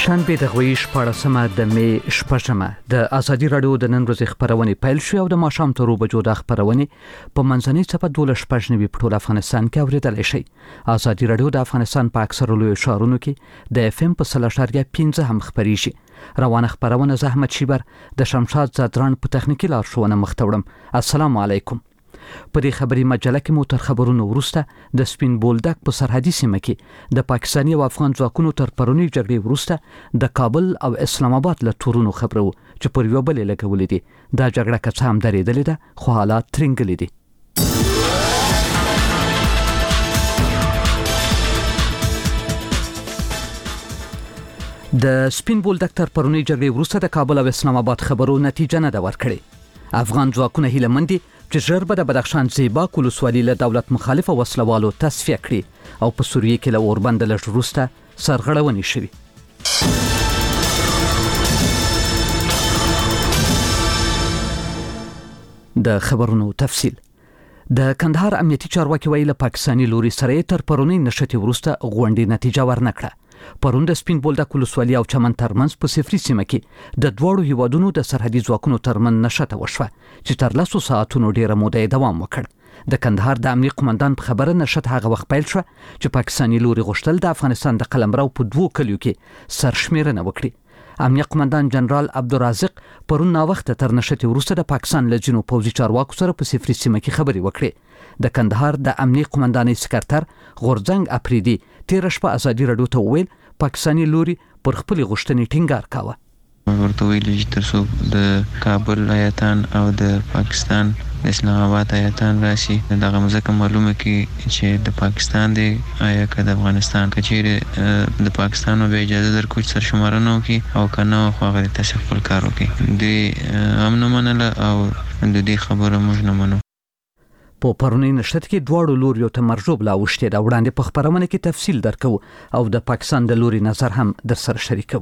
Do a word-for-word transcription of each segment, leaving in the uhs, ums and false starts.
شنبه د غوي شپاړسمه د می شپږمه د ازادي رادیو د نن ورځې خبرونه پیل شو او د ماښام تر بجو د خبرونه په منځنۍ صفه دوله شپږنوي په ټول افغانستان کې اوریدل شي. ازادي رادیو د افغانستان په اکثره لوی ښارونو کې د اف ام په سلاشاریا پنځه هم خبريږي. روانه خبرونه زحمت شیبر د شمشاد زادران په تخنیکی لارښوونه مختوړم. السلام علیکم. په دې خبري مجله کې مو تر خبرونو وروسته د سپین بولدک په سرحدي سیمه کې د پاکستاني او افغان ځواکونو تر پرونی جګړې وروسته د کابل او اسلام آباد له تورونو خبرو چې پر یو بل لګولې دي. دا جګړه که څه هم درېدلې ده خو حالات ترنګلې دي. د سپین بولدک تر پرونی جګړې وروسته د کابل او اسلام آباد خبرو نتیجه نه ده ورکړې. افغان ځواکونه هیله مند دي چې ژر به د بدخشان زیباک ولسوالي له دولت مخالفه وسلوالو تصفیه کړي او په سوریه کې له اوربند لږ وروسته سرغړونې شوې. د خبرونو تفصیل. د کندهار امنیتي چارواکي ویل پاکستاني لوري سره تر پرونی نشټي وروسته غونډې نتیجه ورنکړه. پرون د سپین بولدک ولسوالي او چمن ترمنځ په صفري سیمه کې د دوړو هیوادونو د سرحدي ځواکونو ترمن نشته وشوه چې تر لسو ساعتونو ډیره موده دوام وکړ. د کندهار د امنیت قومندان په خبره نشته هغه وخت پیل شو چې پاکستاني لوري غوښتل د افغانستان د قلمرو په دوو کلیو کې سرشمیرنه وکړي. امنیت قومندان جنرال عبدالرازق پرون نا وخت تر نشته وروسته د پاکستان لجنو پوځي چارواکو سره په صفري سیمه کې خبري وکړي. د کندهار د امنیت قومندانۍ سکرټر غورځنګ اپریدي تیر شپه ازادي رادیو ته ویل پاکستاني لوري پر خپل غوښتنې ټینګار کاوه. ورته ویل چې ترڅو د کابل ایتان او د پاکستان اسلام آباد ایتان راشي دغه مزه معلومه کی چې د پاکستان دی آیا که د افغانستان کچېره د پاکستان به اجازه درکوي سرشمارنه وکي او کنه خو هغه تاسو خپل کار وکي. د امن منله او د دې خبره موږ نه منو. په پرونی نشټ کې دواړو لوریو ته مرجوب لا وشته دا وړاندې په خبرونه کې تفصیل درکو او د پاکستان د لوري نظر هم در سره شریکو.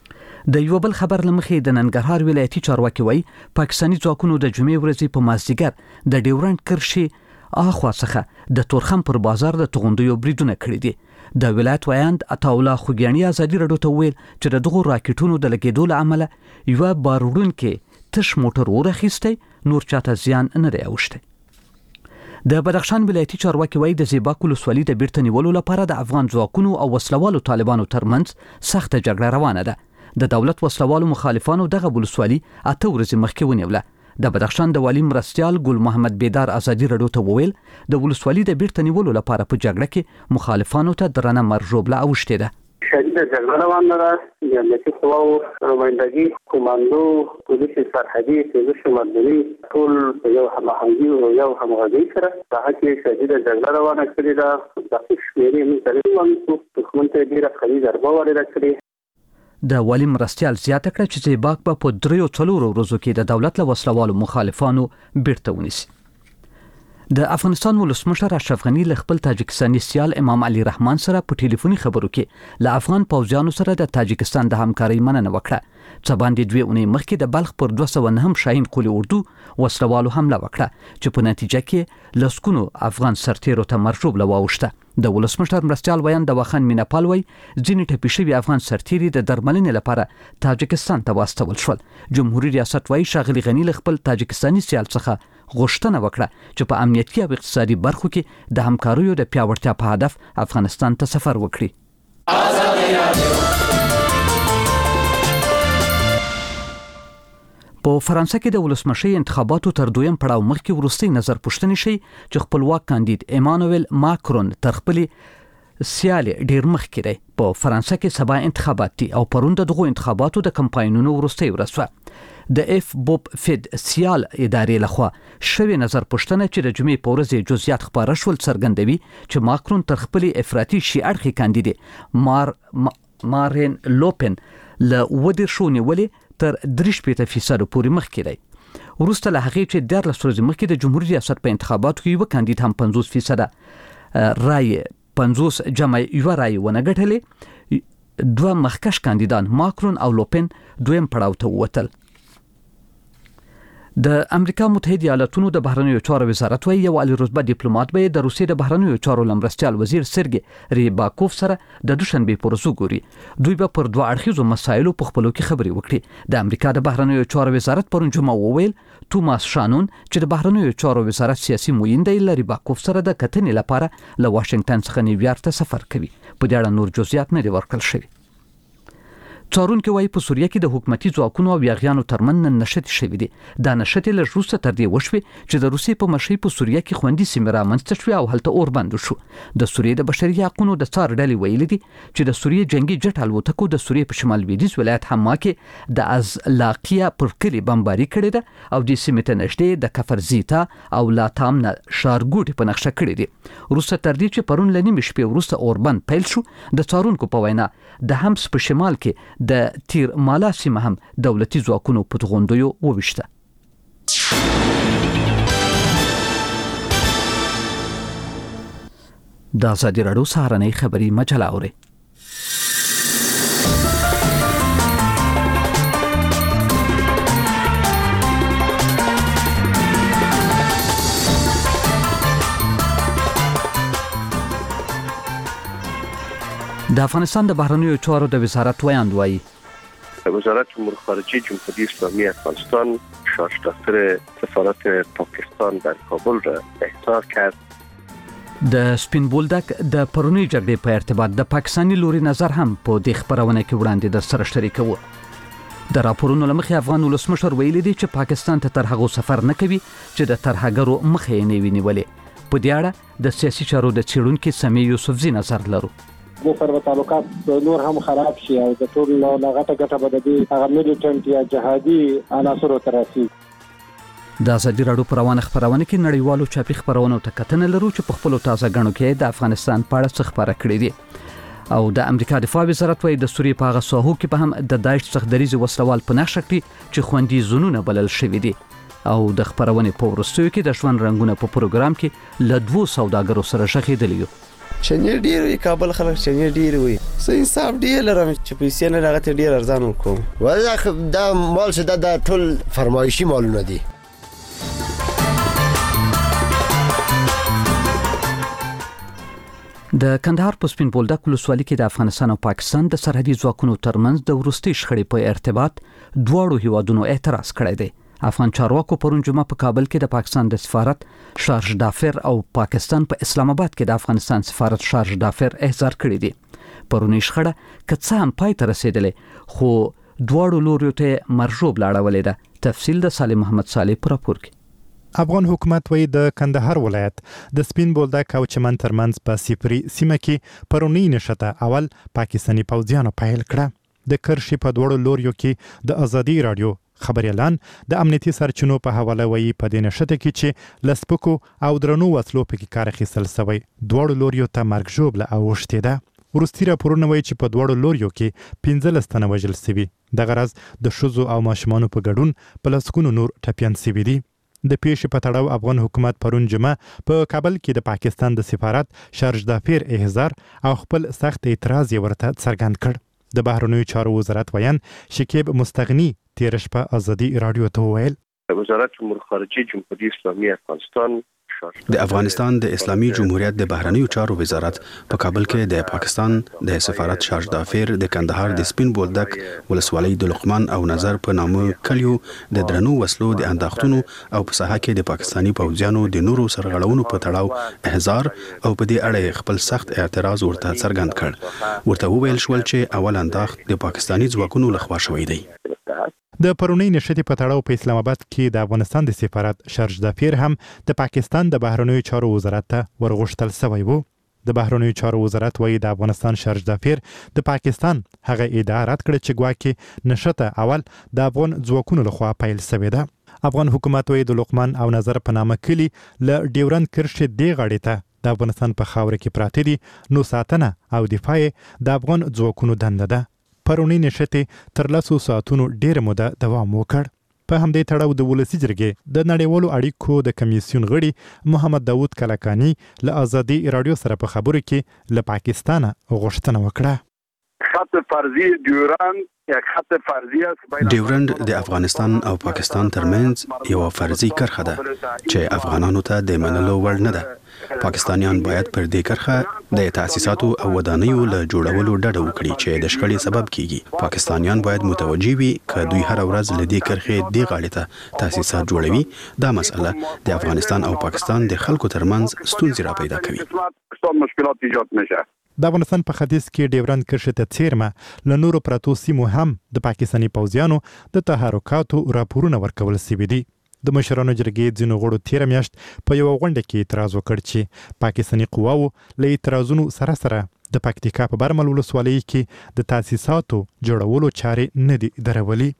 د یو بل خبر لمخې د ننګرهار ولایتي چارواکي وای پاکستاني ځواکونو د جمعې ورځې په مازدیګر د ډیورنډ کرښې اخوا څخه د تورخم پر بازار د توغندیو بریدونه کړی دي. د ولایت وایاند عطاالله خوګیانی ازادي رادیو ته ویل چې د دغو راکټونو د لګیدو له امله یو باروړونکې تش موټر ورخیسته نور چاته زیان نه دی اوښته. د بدخشان ولایتي چارواکي وایي د زیباک ولسوالي د بیرته نیولو لپاره د افغان ځواکونو او وسلوالو طالبانو ترمنځ سخته جګړه روانه ده. د دولت وسلوالو مخالفانو دغه ولسوالي اته ورځې مخکې ونیوله. د بدخشان د والي مرستیال ګل محمد بیدار ازادي رادیو ته وویل د ولسوالي د بیرته نیولو لپاره په جګړه کې مخالفانو ته درنه مرجوبله اوښتې ده. شدید جګړه روانه ده. د امنیتي قواو نمایندګي کوماندو پولیس سرحدي پولیس مدني ټول یو هماهنګي او یو همغږي سره په هغه کې شدید جګړه روانه کړې ده. د کشمیري ملتونو دښمن ته ډیره قوي ضربه ورکړې کړې. د والي مرستیال زیاته کړه چې زیباک به په دریو څلورو ورځو کې د دولت له وسلوالو مخالفانو بیرته ونیسي. د افغانستان ولسمشر اشرف غنی له خپل تاجکستاني سیال امام علي رحمان سره په ټلیفوني خبرو کې له افغان پوځیانو سره د تاجکستان د همکارۍ مننه وکړه. څه باندې دوه اونۍ مخکې د بلخ پر دوه سوه نهم شاهین قولي اردو وسلوالو حمله وکړه چې په نتیجه کې لسکونو افغان سرتیرو ته مرجوبله واوښته. د ولسمشر مرستیال ویان د واخان میناپال وای ځینې ټپي شوي افغان سرتیري د درملنې لپاره تاجکستان ته واستول شول. جمهوریت ریاست وای شاغلي غنی له خپل تاجکستاني سیال څخه غوښتنه وکړه چې په امنیتي او اقتصادي برخو کې د همکاریو د پیاوړتیا په هدف افغانستان ته سفر وکړي. په فرانسه کې د ولسمشي انتخاباتو تر دویم پړاو مخکې وروستي نظر پوښتنې شي چې خپلواک کاندید ایمانوئل ماکرون تر خپلې سیالي ډیر مخکې دی. په فرانسه کې سبا انتخابات دي او پرون دغه انتخاباتو د کمپاینونو وروستي ورسوه. د اف بوب فید سیال ادارې لخوا شوی نظر پوښتنه چې د جمعې په ورځ جزئیات خبره شول څرګندوي چې ماکرون تر خپلې افراطي شي اړخي کاندید مار مارین لوپن له ودې شو نیولې تر درې شپېته فیصد پورې مخکې دی. وروسته له هغې چې دیارلس ورځې مخکې د جمهوریت ریاست په انتخاباتو کې یو کاندید هم پنځوس فیصد رای پنځوس جمع یو رای ونه ګټلې. دوه مخکښ کاندیدان ماکرون او لوپن دویم پړاو ته ووتل. د امریکا متحده ایالاتونو د بهرنیو چارو وزارت وایي یو عالی رتبه ډیپلوماټ به د روسیې د بهرنیو چارو لمرستیال وزیر سرګي ریباکوف سره د دوشنبه پر ورځ ګوري. دوی به پر دوه اړخیزو مسایلو په خپلو کې خبرې وکړي. د امریکا د بهرنیو چارو وزارت پرون جمعه وویل توماس شانون چې د بهرنیو چارو وزارت سیاسي معین دی ل ریباکوف سره د کتنې لپاره له واشنگټن څخه نیویارک ته سفر کوي. په دې اړه نور جزئیات نه دي ورکړل شوي. څارونکو وايي په سوریه کې د حکومتي ځواکونو او یاغیانو ترمنځ نشټې شوې دي. دا نشټې له روسه تر دې وشوې چې د روسیې په مشرۍ په سوریه کې خوندي سیمه رامنځته شوې او هلته اور بند شو. د سوریې د بشري حقوقو د څار ډلې ویلي دي چې د سوریې جنگي جټ الوتکو د سوریې په شمال لویدیځ ولایت حما کې د ازلاقیه پر کلی بمباري کړې ده او د سیمې ته نږدې د کفر زیتا او لاتام نه شارګوټ په نقشه کړې دي. روسه تر دې چې پرون لنیم شپې وروسته اور بند پیل شو. د څارونکو په وینا د همس په شمال کې د تیر مالا سیمه هم دولتي ځواکونو په توغندیو وویشته. د ازادي راډیو سهارنۍ خبري مجله اوري. د افغانستان د بهرنیو چارو د وزارت ویاند وایي وزارت امور خارجه جمهوری اسلامی افغانستان شارژ دفتر سفارت پاکستان در کابل را احضار کرد. د سپین بولدک د پرونی جګړې په ارتباط د پاکستاني لوري نظر هم په دې خبرونه کې وړاندې در سره شریکوو. د راپورونو لمخې افغان ولسمشر ویلي دی چې پاکستان ته تر هغه سفر نه کوي چې د ترهګرو مخه یې نه ویني. په دې اړه د سیاسي چارو د څېړونکو سمي یوسفزي نظر لرو. د سره تعلقات نور هم خراب شي او د ټول لغته ګټه بده دي هغه میلیټنټ یا جهادي عناصر تراسي. د ازادي راډیو پر روانه خبرونه کې نړیوالو چاپی خبرونو ته کتنه لرو چې په خپل تازه غنو کې د افغانستان په اړه څه خبره کړې دي او د امریکا دفاع وزارت وايي د سوریې په هغه ساحو کې به هم د داعش څخه دریزي وسلوال په نقشه کړي چې خوندي زونونه بلل شوی دي. او د خبرونه په ورستیو کې د ژوند رنگونه په پروګرام کې ل دوه سوداګرو سره شخېدلی. چنې ډیر وی کابل خلک چنې ډیر وی سې حساب ډیر لرم چې پیسې نه راغته ډیر ارزان وکم. وځه دا مال څه د ټول فرمایشي مالونه دي. د کندهار په سپین بولدک ولسوالۍ کې د افغانستان او پاکستان د سرحدي ځواکونو ترمنځ د وروستي شخړې په ارتباط دواړو هیوادونو اعتراض کړی دی. افغان چارواکو پرون جمعه په کابل کې د پاکستان د سفارت شارژ دافر او پاکستان په اسلام آباد کې د افغانستان سفارت شارژ دافر احضار کړی دي. پرونی شخړه کڅه هم پای ته رسیدلې خو دواړو لوريو ته مرجوب لاړولې ده. تفصیل د سالم محمد صالح پر راپور کې. افغان حکومت وی د کندهار ولایت د سپین بولدک او چمن ترمنځ په سیپری سیمه کې پرونی نشته اول پاکستانی پوځیانو پایل کړه. د کرشي په دوړو لوريو کې د ازادي رادیو خبر اعلان د امنیتي سرچینو په حواله وی په دې نشته کې چې لسپکو او درنو وسلو په کې کار اخیستل شوی دوړو لوريو ته مرګ ژوبله اوښته ده. ورستي راپورونه وایي چې په دوړو لوريو کې پنځلس تنه وژل شوي. د غرض د شوزو او ماشومانو په ګډون په لسکونو نور ټپيان شوي دي. د پیښې په تړاو افغان حکومت پرون جمعه په کابل کې د پاکستان د سفارت شارژ دافر احضار او خپل سخت اعتراض یې ورته څرګند کړ. د بهرنیو چارو وزارت ویان شکیب مستغنی تیرش په ازادي رادیو ته ویل وزارت امور خارجه جمهوری اسلامی افغانستان د افغانستان د اسلامي جمهوریت د بهرنیو چارو وزارت په کابل کې د پاکستان د سفارت شارژ دافر د کندهار د سپین بولدک ولسوالۍ د لقمان او نظر په نامه کلیو د درنو وسلو د انداختونو او په ساحه کې د پاکستانی پوځیانو د نورو سرغړونو په تړاو احضار او په دې اړه خپل سخت اعتراض ورته څرګند کړ. ورته وویل شول چې اول انداخت د پاکستانی ځواکونو لخوا شوی دی. د پرونی نشټې په تړاو په اسلام آباد کې د افغانستان د سفارت شارژ دافر هم د پاکستان د بهرنیو چارو وزارت ته ورغښتل شوی وو. د بهرنیو چارو وزارت وایي د افغانستان شارژ دافر د پاکستان هغه ادعا رد کړه چې ګواکې نشته اول د افغان ځواکونو لخوا پیل شوې ده. افغان حکومت وایي د لقمان او نظر په نامه کلی ل ډیورند کرښې دی غاړې ته د افغانستان په خاوره کې پراته دي نو ساتنه او دفاع د افغان ځواکونو دنده ده. پرونی نشته تر لسو ساعتونو ډیر موده دوام وکړ. په همدې تړاو د ولسی جرګې د نړیوالو اړیکو د کمیسیون غړي محمد داوود کلکانی له ازادي رادیو سره په خبرو کې له پاکستانه غوښتنه وکړه. خط فرضی ډیورند یک خط فرضی است. ډیورند د افغانستان او پاکستان ترمنځ یو فرضي کرښه ده چې افغانانو ته د منلو وړ نه ده. پاکستانیان باید پر دې کرښه د تاسیساتو او ودانیو له جوړولو ډډه وکړي چې د شخړې سبب کیږي. پاکستانیان باید متوجي وي چې دوی هر ورځ له دې کرښې دی غاړې ته تاسیسات جوړوي. دا مسله د افغانستان او پاکستان د خلکو ترمنځ ستونزې را پیدا کوي. مشکلات ایجاد میشه. د افغانستان په ختیځ کې ډیورند کرښې ته څیرمه له نورو پرتو سیمو هم د پاکستاني پوځیانو د تحرکاتو راپورونه ورکول شوي دي. د مشرانو جرګې ځینو غړو تیره میاشت په یوه غونډه کې اعتراض وکړ چې پاکستاني قواو له اعتراضونو سره سره د پکتیکا په برمل ولسوالۍ کې د تاسیساتو جوړولو چارې نه دي درولي.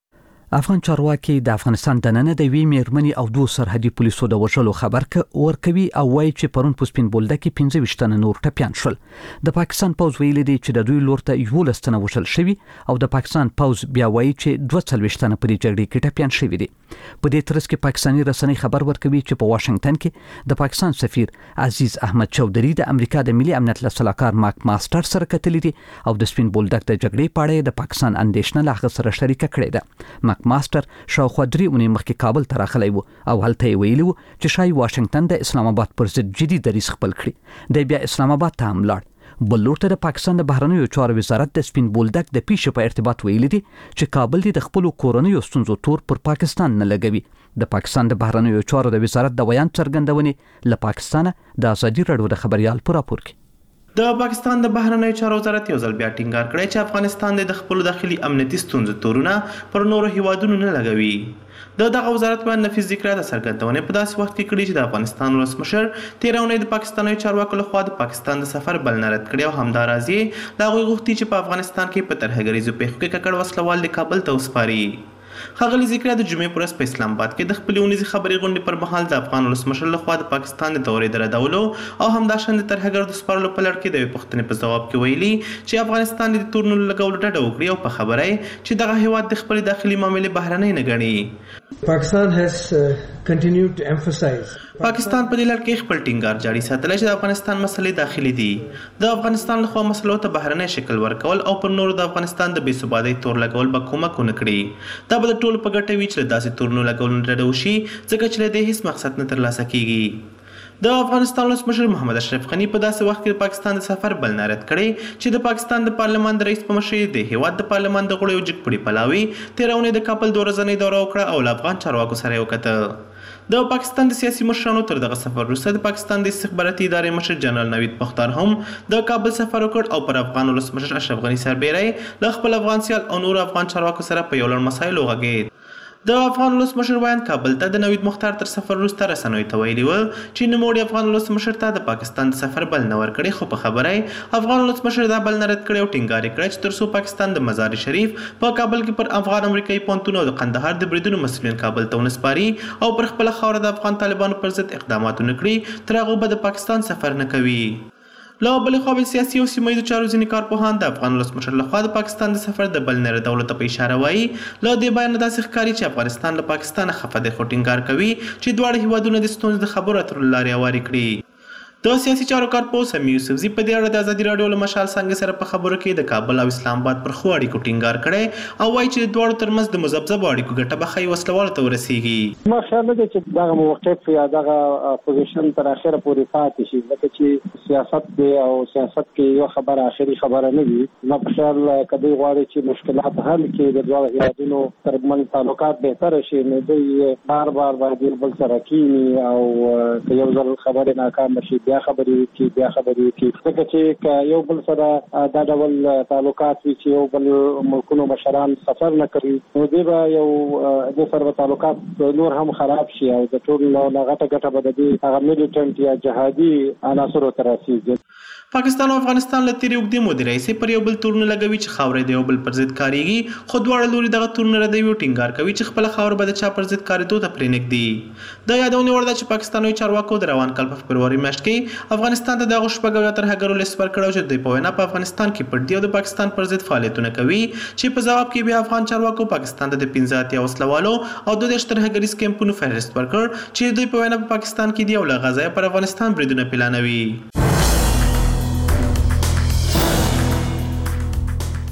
افغان چارواکي د افغانستان د نن د وی میرمنې او دوه سرحدي پولیسو د وژلو خبر ک ورکوي او وایي چې پرون په سپین بولده کې پنځه ویشت تنه نور ټپیان شول. د پاکستان پوز ویلي دی چې د دوی لور ته یولس تنه وژل شوي او د پاکستان پوز بیا وایي چې دوه څلوېښت تنه په دې جګړې کې ټپیان شوي دي. په دې ترڅ کې پاکستاني رسنۍ خبر ورکوي چې په واشنگټن کې د پاکستان سفیر عزیز احمد چودھری د امریکا د ملي امنیت له سلاکار ماک ماستر سره کتلي دي او د سپین بولدک د جګړې په اړه د پاکستان اندېښنه له هغه سره شریکه کړې ده. ماک ماستر شاوخوا درې اونۍ مخکې کابل ته راغلی و او هلته یې ویلي و چې ښایي واشنګټن د اسلام آباد پر ضد جدي دریځ خپل کړي. دی بیا اسلام آباد ته هم لاړ. بل لور ته د پاکستان د بهرنیو چارو وزارت د سپین بولدک د پیښې په ارتباط ویلي دي چې کابل دې د خپلو کورنیو ستونزو تور پر پاکستان نه لګوي. د پاکستان د بهرنیو چارو د وزارت د بیان څرګندونې له پاکستانه د ازادي راډیو د خبريال په راپور کې. د پاکستان د بهرنیو چارو وزارت یو ځل بیا ټینګار کړی چې افغانستان د خپل داخلي امنیتي ستونزو تورونه پر نورو هیوادونو نه لګوي. د دغه وزارت باندې نفیس ذکر د سرګردونې په داسې وخت کې کړي چې د افغانستان ولسمشر تیر اونۍ د پاکستاني چارواکو لخوا د پاکستان د سفر بلنه رد کړې او همداراز یې له هغوی غوښتي چې په افغانستان کې په ترهګریزو پیښو کې ککړ وسلوال د کابل ته وسپاري. ښاغلي ذکر د جمعې پر ورځ په اسلام آباد کې د خپلې اونیزې خبري غونډې پر مهال د افغان ولسمشر لخوا د پاکستان د دورې د ردولو او همداشان د ترهګرو د سپارلو په لړ کې د یوې پوښتنې په ځواب کې ویلي چې افغانستان د تورنو لګولو ډډه وکړي او په خبره یې چې دغه هیواد د خپلې داخلي معاملې بهرنۍ نه ګڼي. Pakistan has uh, continued to emphasize پاکستان په دې لړ کې خپل ټینګار جاري ساتلی چې د افغانستان مسلې داخلي دي. د افغانستان لخوا مسلو ته بهرنی شکل ورکول او پر نورو د افغانستان د بې ثباتۍ تور لګول به کومک ونه کړي. دا به د ټولو په ګټه وي چې له داسې تورونو لګولو ډډه وشي ځکه چې له دې هیڅ مقصد نه ترلاسه کیږي. د افغانستان ولسمشر محمد اشرف غني په داسې وخت کې د پاکستان د سفر بلنه رد کړې چې د پاکستان د پارلمان د رئیس په مشرۍ د هیواد د پارلمان د غړو یو جګپړي پلاوي تېره اونۍ د کابل دوه ورځنۍ دوره وکړه او له افغان چارواکو سره یې وکتل. د پاکستان د سیاسي مشرانو تر دغه سفر وروسته د پاکستان د استخباراتي ادارې مشر جنرال نوید مختار هم د کابل سفر وکړ او پر افغان ولسمشر اشرف غني سربیری له خپل افغان سیال او نور افغان چارواکو سره په یو لړ مسایلو غږېد. د افغان ولسمشر ویاند کابل ته د نوید مختار تر سفر وروسته رسنیو ته ویلي و چې نوموړي افغان ولسمشر ته د پاکستان د سفر بلنه ورکړې، خو په خبره یې افغان ولسمشر دا بلنه رد کړې او ټینګار یې کړی چې تر څو پاکستان د مزار شریف په کابل کې پر افغان امریکایي پوهنتون او د قندهار د بریدونو مسؤلین کابل ته ونه سپاري او پر خپله خاوره د افغان طالبانو پر ضد اقدامات ونه کړي، تر هغو به د پاکستان سفر نه کوي. له بلې خوا بل سیاسي او سیمه ییزو چارو ځینې کارپوهان د افغان ولسمشر لخوا د پاکستان د سفر د بلنې ردولو ته په اشاره وایي. له دې بیانه داسې ښکاري چې افغانستان له پاکستانه خفه دی، خو ټینګار کوي چې دواړه هیوادونه د ستونزو د خبرو اترو له لارې هوارې کړي. د سیاسي چارو کارپوه سمیع یوسفزي په دې اړه د ازادي راډیو له مشال څانګې سره په خبرو کې د کابل او اسلام آباد پر ښو اړیکو ټینګار کړی او وایي چې د دواړو ترمنځ د مذبذبو اړیکو ګټه به ښایي وسلوالو ته ورسیږي. ما خیال نه دی چې دغه موقف یا دغه پوزیشن تر اخره پورې پاتې شي، ځکه چې سیاست دی او سیاست کې یو خبره آخري خبره نه وي. ما په خیال که دوی غواړي چې مشکلات حل کړي، د دواړو هیوادونو ترمنځ تعلقات بهتره شي، نو دوی بار بار باید یو بل سره کینی او که یو ځل خبرې ناکامه شي بیا خبرې وکړي بیا خبرې وکړي، ځکه چې که یو بل سره دا ډول تعلقات وي چې یو بل ملکونو مشران سفر نه کوي، نو دې به یو دې سره به تعلقات نور هم خراب شي او د ټول نه غټه ګټه به د دې هغه میلیټنټ یا جهادي عناصرو ته رسېږي. پاکستان او افغانستان له تیرې اوږدې مودې راهیسې پر یو بل تورونه لګوي چې خاوره د یو بل پر ضد کارېږي، خو دواړه لوري دغه تورونه ردوي او ټینګار کوي چې خپله خاوره به د چا پر ضد کارېدو ته پرې نږدي. دا یادونې وړ ده چې پاکستاني چارواکو د روان کال په فبروري میاشت کې افغانستان ته د هغو شپږ اویا ترهګرو لیست ورکړی چې دوی په وینا په افغانستان کې پټ دي او د پاکستان پر ضد فعالیتونه کوي، چې په ځواب کې بیا افغان چارواکو پاکستان ته د پنځه اتیا وسلوالو او دوه دېرش ترهګریز کیمپونو فهرست ورکړ چې دوی په وینا په پاکستان کې دي او له غزه پر افغانستان بریدونه پلانوي.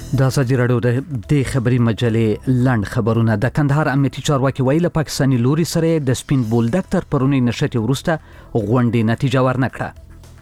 د ازادي راډیو د د خبري مجلې لاند خبرونه. د کندهار امنیتي چارواکي ویل پاکستاني لوري سره د سپین بولدک تر پرونی نشټي ورسته غونډې نتیجه ورنکړه.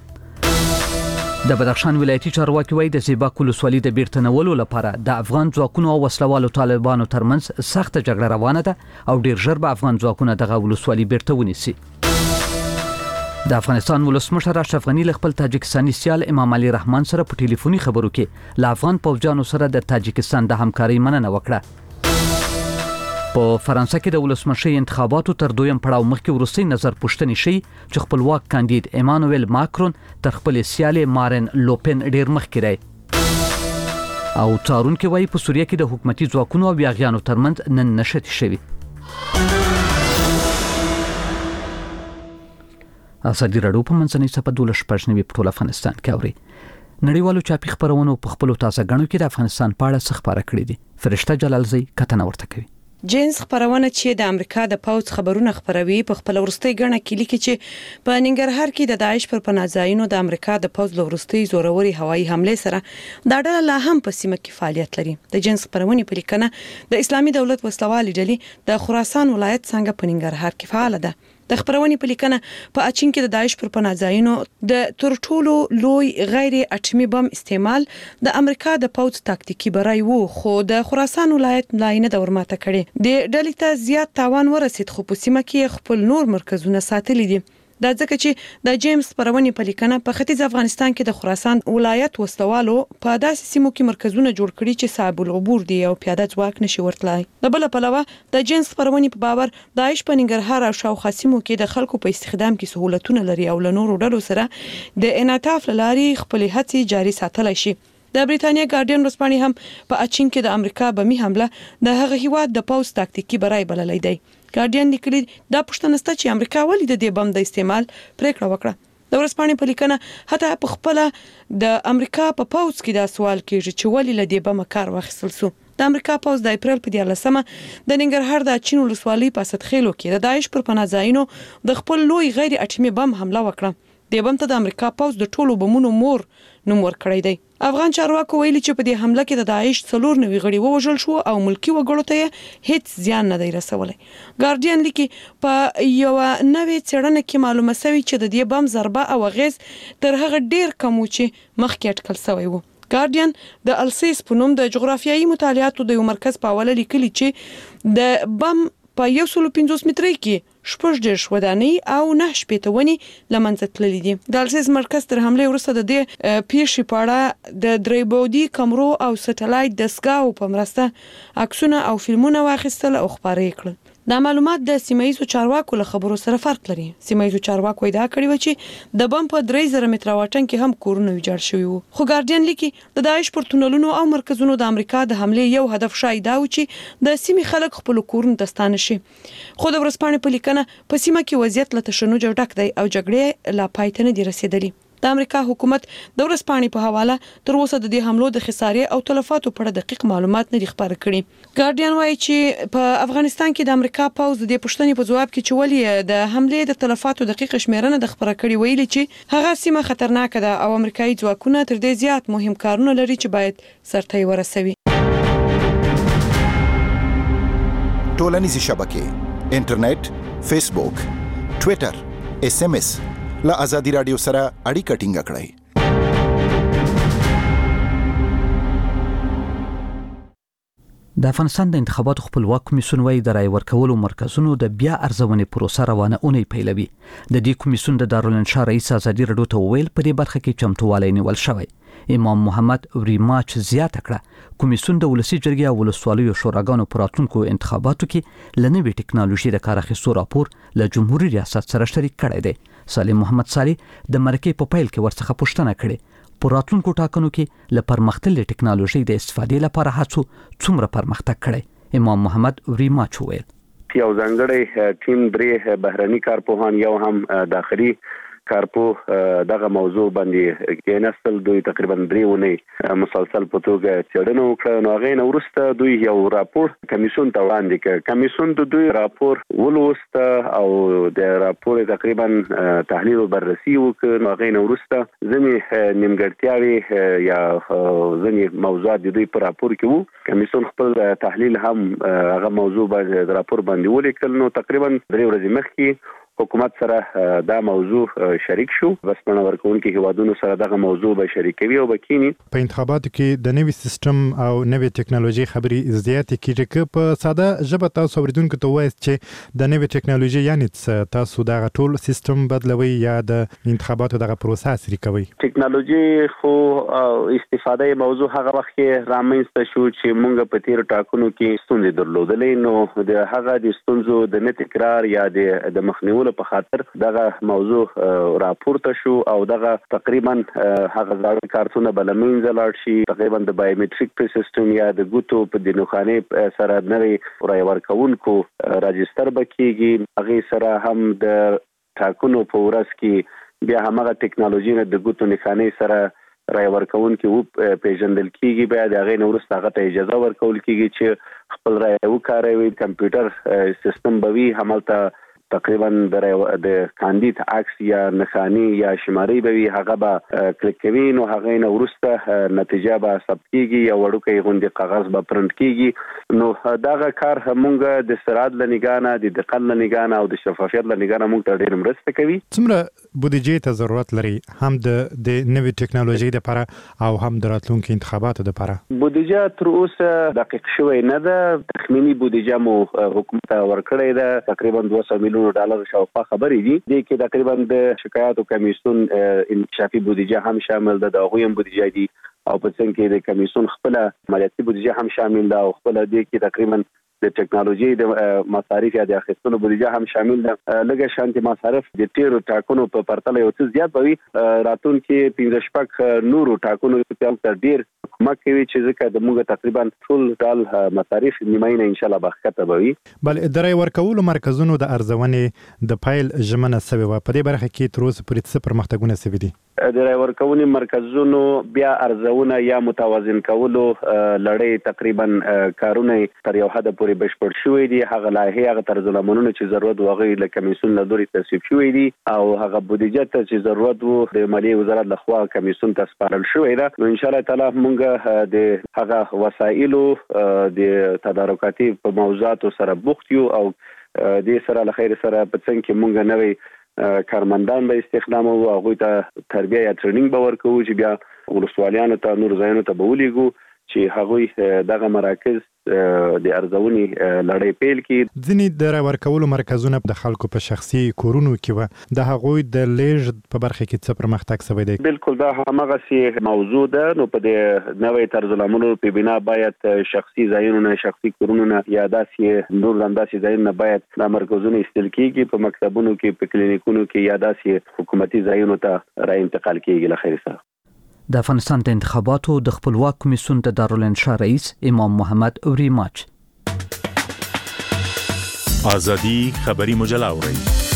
د بدخشان ولایتي چارواکي وایي د زیباک ولسوالۍ د بیرتنولو لپاره د افغان ځواکونو او وسلوالو طالبانو ترمنځ سخت جګړه روانه ده او ډیر ژر به افغان ځواکونه دغه ولسوالۍ بیرته ونیسي. د افغانستان ولسمشر اشرف غنی له خپل تاجکستاني سیال امام علي رحمان سره په ټلیفوني خبرو کې له افغان پوځیانو سره د تاجکستان د همکارۍ مننه وکړه. په فرانسه کې د ولسمشي انتخاباتو تر دویم پړاو مخکې وروستي نظر پوښتنې شي چې خپلواک کاندید ایمانوئل ماکرون تر خپل سیال مارین لوپن ډیر مخکې دی. او تارونکو وایي په سوریه کې د حکومتي ځواکونو او یاغیانو ترمنځ نن نشټ شوی. ازادي راډیو په منځنۍ صفحه دولس پښنوي په ټول افغانستان کې اوري. نړیوالو چاپی خبرونو په خپل تازه غنو کې د افغانستان په اړه څه خبره کړې دي. فرشته جلالزی کتنه ورته کوي. جنس خبرونه چې د امریکا د پاوز خبرونه خبروي په خپل ورستي غنه کې لیکي چې په ننګرهار کې د داعش پر پناهځایونو د امریکا د پاوز لورستي زوروري هوایي حمله سره د ډله لا هم په سیمه کې فعالیت لري. د جنس خبرونه په لیکنه د اسلامي دولت وسلوالي ډلې د خراسان ولایت څنګه په ننګرهار کې فعال ده. د خبرونې په لیکنه په اچین کې د داعش پر پناهځایونو د ترټولو لوی غیر اټومي بم استعمال د امریکا د پاوز تاکتیکي برای وو، خو د خراسان ولایت ملاینه د ورماته کړي. د ډلې ته زیات تاوان ورسید خو په سیمه کې خپل نور مرکزونه ساتلي دي. دا ځکه چې د جیمز پرونی په لیکنه په ختیځ افغانستان کې د خراسان ولایت وسلوالو په داسې سیمو کې مرکزونه جوړ کړي چې صعب العبور دي او پیاده ځواک نشي ورتلای. د بل پلوه د جیمز پرونی په باور داعش په ننګرهار او شاوخوا سیمو کې د خلکو په استخدام کې سہولتونه لري او له نورو ډلو سره د انعطاف لاري خپل هڅې جاري ساتلای شي. د بریتانیا ګارډین رسپانې هم په اچین کې د امریکا بمی حمله د هغه هیواد د پاوز تاکتیکي برای بللی دی. ګارډین لیکلي دا پوښتنه ست چې امریکا ولې د دې بم د استعمال پریکړه وکړه. د ورسپانې په لیکنه حتی په خپل د امریکا په پاوز کې دا سوال کیږي چې ولې له دې بم کار واخیستل سو. د امریکا پاوز د اپریل په دیارلسمه د ننګرهار د چین ولسوالۍ په سدخیلو کې د داعش پر پناهځایونو د خپل لوی غیر اټومي بم حمله وکړه. د بم ته د امریکا پاوز د ټولو بمونو مور نوم ورکړی دی. افغان چارواکو ویلي چې په دې حمله کې د داعش څلور نوي غړي ووژل شو او ملکی وګړو ته هیڅ زیان نه دی رسولی. ګارډین لیکي په یو نوې څېړنه کې معلومه شوې چې د دې بم ضربه او اغیز تر هغه ډیر کم و چې مخکې اټکل شوی و. ګارډین د السیس په نوم د جغرافیایي مطالعاتو د یو مرکز په حواله لیکلي چې د بم په یو سل پنځوس مترۍ کې شپږ دېرش ودانۍ او نه شپېته ونې له منځه تللي دي. د السیس مرکز تر حملې وروسته د دې پیښې په اړه د درې بعدي کمرو او سټلایټ دستګاهو په مرسته عکسونه او فلمونه واخیستل او خپاره یې کړل. دا معلومات د سیمایي چارواکو له خبرو سره فرق لري. سیمایي چارواکو ادعا کړې و چې د بم په درې زره متره واټن کې هم کورونه ویجاړ شوي وو. خو ګارډین لیکي د داعش پر تونلونو او مرکزونو د امریکا د حملې یو هدف شای دا و چې د سیمې خلک خپل کورونه دستانه شي. خو د ورسپانې په لیکنه په سیمه کې وضعیت له تشنج ډک دی او جګړې لا پای ته نه دي رسیدلې. د امریکا حکومت د ورسپانې په حواله تر اوسه د دې حملو د خسارې او تلفاتو په اړه دقیق معلومات نه دي خبر کړي. ګارډین وایي چې په افغانستان کې د امریکا پاوز د پښتنې په جواب کې چې ولې د حملې د تلفاتو دقیق شمیرنه د خبره کړي ویلي چې هغه سیمه خطرناک ده او امریکایي ځواکونه تر دې زیات مهم کارونه لري چې باید سرته ورسوي. ټولنیزې شبکې انټرنیټ، فیسبوک، ټوئیټر، اس ام اس له ازادي رادیو سره اړیکه ټینګه کړئ. د افغانستان د انتخاباتو خپلواک کمیسیون وايي د رای ورکولو مرکزونو د بیا ارزونې پروسه روانه اونۍ پیلوي. د دې کمیسیون د دارالانشا رئیس ازادي رادیو ته ویل په دې برخه کې چمتووالی نیول شوی. امام محمد وریماچ زیاته کړه کمیسیون د ولسی جرګې او ولسوالیو شوراګانو پر راتلونکو انتخاباتو کې لنوي ټکنالوژي د کار اخیستو راپور له جمهوریت ریاست سره شریک کړی دی. سالم محمد صالح د مرکې په پیل کې ورڅخه پوښتنه کړې په راتلونکو ټاکنو کې له پرمختللې ټکنالوژي د استفادې لپاره هڅو څومره پرمختګ کړی. امام محمد وریماچ وویل یو ځانګړی ټیم درې بهرني کارپوهان یو هم داخلي کارپو دغه موضوع باندې کېناستل. دوی تقریبا درې ونې مسلسل په توګه څېړنه وکړه. نو هغه نه وروسته دوی یو راپور کمیسیون ته وړاندې کړ. کمیسیون د دوی راپور ولوست او د راپور تقریبا تحلیل او بررسي وکړ. نو هغه نه وروسته ځینې نیمګړتیاوې یا ځینې موضوعات د دوی په راپور کې وو. کمیسیون خپل تحلیل هم هغه موضوع باندې د راپور باندې ولیکل. نو تقریبا درې ورځې مخکې حکومت سره دا موضوع شریک شو. بس په ورکوونکو هیوادونو سره دغه موضوع به شریکوي او بکینی. په انتخاباتو کې د نوي سیستم او نوي ټکنالوژي خبري زیات کیږي که په ساده ژبه تاسو اوریدونکو ته وایي چې د نوي ټکنالوژي یعنی تاسو دا ټول سیستم بدلوي یا د انتخاباتو دغه پروسه سری کوي. ټکنالوژي خو استفاده موضوع هغه وخت کې رامنځته شو چې موږ په تیر ټاکنو کې ستونزې درلودلې. نو د هغه د ستونزو د نه تکرار یا د مخنیوي په خاطر دغه موضوع راپورته شو او دغه تقریبا هغه ځای کارتونه بلمنځ لاړ شي. تقریبا د بایومټریک سیستم یا د ګوتو په دینوخانه سره نوی رای ورکوونکو راجستر بکیږي. هغه سره هم د ټاکنو په ورځ کې بیا همغه ټکنالوژي نه د ګوتو نښانې سره رای ورکوونکو و پیژندل کیږي. بیا د هغه نورسته هغه ته اجازه ورکول کیږي چې خپل رای وکاروي. کمپیوټر سیستم به وي همالته تقریبا د کاندید عکس یا نښانی یا شماري به وي. هغه به کلیک کوي. نو هغه نه ورسته نتیجه به ثبت کیږي یا وړوکی غوندي کاغذ به پرنٹ کیږي. نو دغه کار همونګه د سرعت لنګانه د دقت لنګانه او د شفافیت لنګانه موږ ته ډیر مرسته کوي. څومره بودیجې ته ضرورت لري هم د د نوې ټکنالوژي لپاره او هم د راتلونکو انتخاباتو لپاره؟ بودیجه تر اوسه دقیق شوی نه ده. تخمینی بودیجه مو حکومت ورکړی ده تقریبا دوه سوه میلیون ډالر شاوخوا خبرې دي. د کې تقریبا د شکایاتو کمیسیون انکشافي بودیجه هم شامل ده. د هغوی هم بودیجه دي او په څنګ کې د کمیسیون خپل مالیاتي بودیجه هم شامل ده او خپل د کې تقریبا د ټکنالوژي د مصارف یا د اخیستلو بودیجه هم شامل ده. لږه شانتي مصارف د تیرو ټاکنو په پرتله یو څه زیات وي. راتون کې پنځه شپږ نورو ټاکنو په تر ډیر کومک کوي چې ځکه د موږ تقریبا ټول ډال مصارف نیماینه ان شاء الله بخښته بوي. بل درې ورکول مرکزونو د ارزونې د فایل ژمنه سوي و. په دې برخه کې تر اوسه پورې څه پرمختګونه سوي دي؟ د ورکونې مرکزونو بیا ارزونه یا متوازن کولو لړۍ تقریبا کارونه تر یو حد پورې بشپړ شوې دي. هغه لایحه هغه طرزالعملونه چې ضرورت وغوي له کمیسیون له لوري تصویب شوې دي او هغه بودیجه ته چې ضرورت وو د مالیې وزارت لخوا کمیسیون ته سپارل شوې ده. نو ان شاء الله تعالی موږ د هغه وسایلو د تدارکاتي په موضوعاتو سره بوخت یو او د سره له خیر سره په څنګه کې موږ نوې کارمندان به استخدام او هغه ته تربیه یا ټریننګ به ورکوو چې بیا ولسوالیانو ته نور ځایونو ته به ولېږو چې هغه دغه مراکز د ارزونې لړۍ پیل کړي. ځینې د راورکولو مرکزونه د خلکو په شخصي کورونو کې و. د هغوی د لیږد په برخه کې څه پرمختګ شوی دی؟ بالکل دا همغه سي موضوع ده. نو په دې نوې طرزالعملو په بنا باید شخصي ځایونه شخصي کورونه یا داسې نور داسې ځایونه باید د مرکزونو استل کیږي. په مکتبونو کې په کلینیکونو کې یا داسې حکومتي ځایونو ته را انتقال کیږي. لخیر سره د افغانستان د انتخاباتو د خپلواک کمیسیون د دارالانشا رئیس امام محمد اوري ماچ ازادي خبري مجله اوري.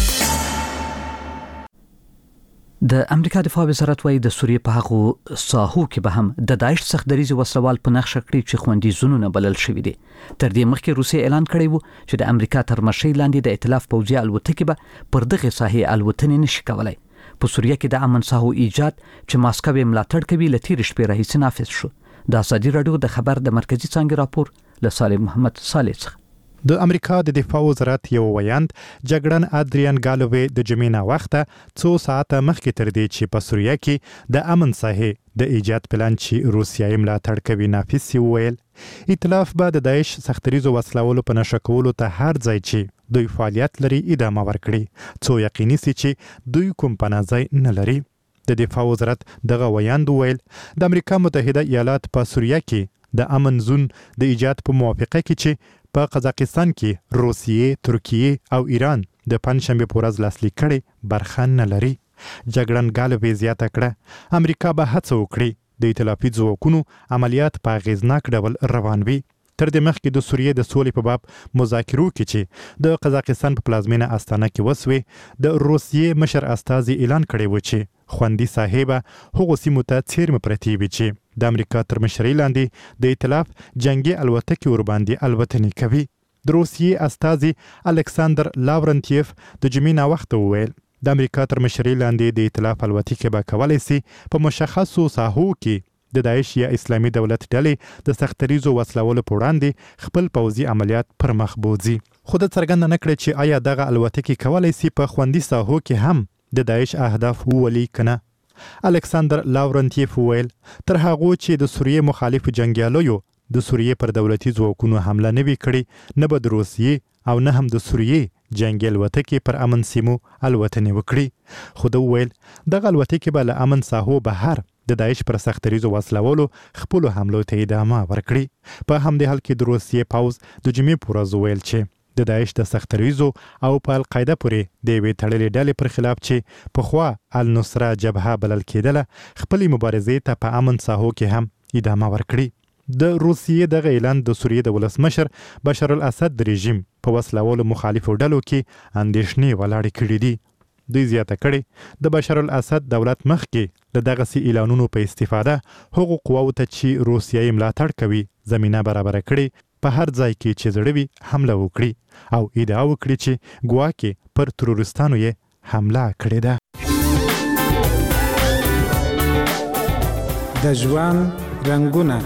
د امریکا دفاع وزارت وايي د سوریې په هغو ساحو کې به هم د داعش څخه دریزي وسلوال په نقشه کړی چې خوندي زونونه بلل شوی دي. تر دې مخکې روسیې اعلان کړی وو چې د امریکا تر مشرۍ لاندې د ائتلاف پوځي الوتکې به پر دغه ساحې الوتنې نشي کولای. په سوریه کې د امن ساحو ایجاد چې ماسکو یې ملاتړ کوي له تیر شپې راهیسې نافذ شو. د ازادي راډیو د خبر د مرکزی څانګې راپور له صالح محمد صالح څخه. د امریکا د دفاع وزارت یو ویاند جګړن ادریان ګالووی د جمینا وخته څو ساعته مخکې تر دې چې په سوریه کې د امن ساحې د ایجاد پلان چې روسیه یې ملاتړ کوي نافذ شي ویل. ائتلاف به د داعش سختریزو وسلوالو په نشه کولو ته هر ځای چې دوی فعالیت لري ادامه ورکړي څو یقیني سي چې دوی کوم پناه ځای نه لري. د دفاع وزارت دغه ویاند ویل د امریکا متحده ایالات په سوریه کې د امن زون د ایجاد په موافقه کې چې په قزاقستان کې روسیې، ترکیه او ایران د پنځشنبه په ورځ لاسلیک کړي برخه نه لري. جګړن ګالووی زیاته کړه امریکا به هڅه وکړي د ائتلافي ځواکونو عملیات په اغیزناک ډول روان وي تر دې مخکې د سوریې د سولې په باب مذاکرو کې چې د قزاقستان په پلازمینه استانه کې وسوي د روسیې مشر استازي اعلان کړی و چې خوندي صاحب هغه سیمو ته څیرم پرتی وي چې د امریکا تر مشرۍ لاندې د ائتلاف جنگي الوتکې ور باندې الوتنې کوي. د روسیې استازي الکساندر لاورنتیف د جمعې نا وخت وویل د امریکا تر مشرۍ لاندې د ائتلاف الوتکې به کولای سي په مشخصو ساحو کې د داعش یا اسلامي دولت ډلې د سختریزو وسلولو په وړاندې خپل پوځي عملیات پر مخ بوځي. خو د څرګنده نه کړي چې آیا دغه الوتکې کولای سي په خوندي ساحو کې هم د داعش اهداف وولي کنه. الکساندر لاورنتیف ویل تر هغه چې د سوریې مخالف جنگیالیو د سوریې پر دولتي ځواکونو حمله نه وی کړي نه به د روسیې او نه هم د سوریې جنگي الوتکې پر امن سیمو الوتنې وکړي. خو د ویل دغه الوتکې به له امن ساحو بهر د داعش پر سختریزو وسلولو خپل حملو ته ادامه ورکړي. په همدې حال کې د روسیې پوځ د جمعې پر ورځ ویل چې د داعش د سختریزو او په القاعده پورې د یوې تړلې ډلې پر خلاف چې پخوا النصره جبهه بلل کېدله خپلې مبارزې ته په امن ساحو کې هم ادامه ورکړي. د روسیې دغه اعلان د سوریې د ولسمشر بشار الاسد د رژیم په وسلولو مخالفو ډلو کې اندېښنې ولاړې کړي دي. دوی زیاته کړي د بشار الاسد دولت مخکې له دغسې اعلانونو په استفاده هغو قواو ته چې روسیه یې ملاتړ کوي زمینه برابره کړي په هر ځای کې چې زړه وي حمله وکړي او ادعا وکړي چې ګواکې پر ترورستانو یې حمله کړې ده. د ژوند رنګونه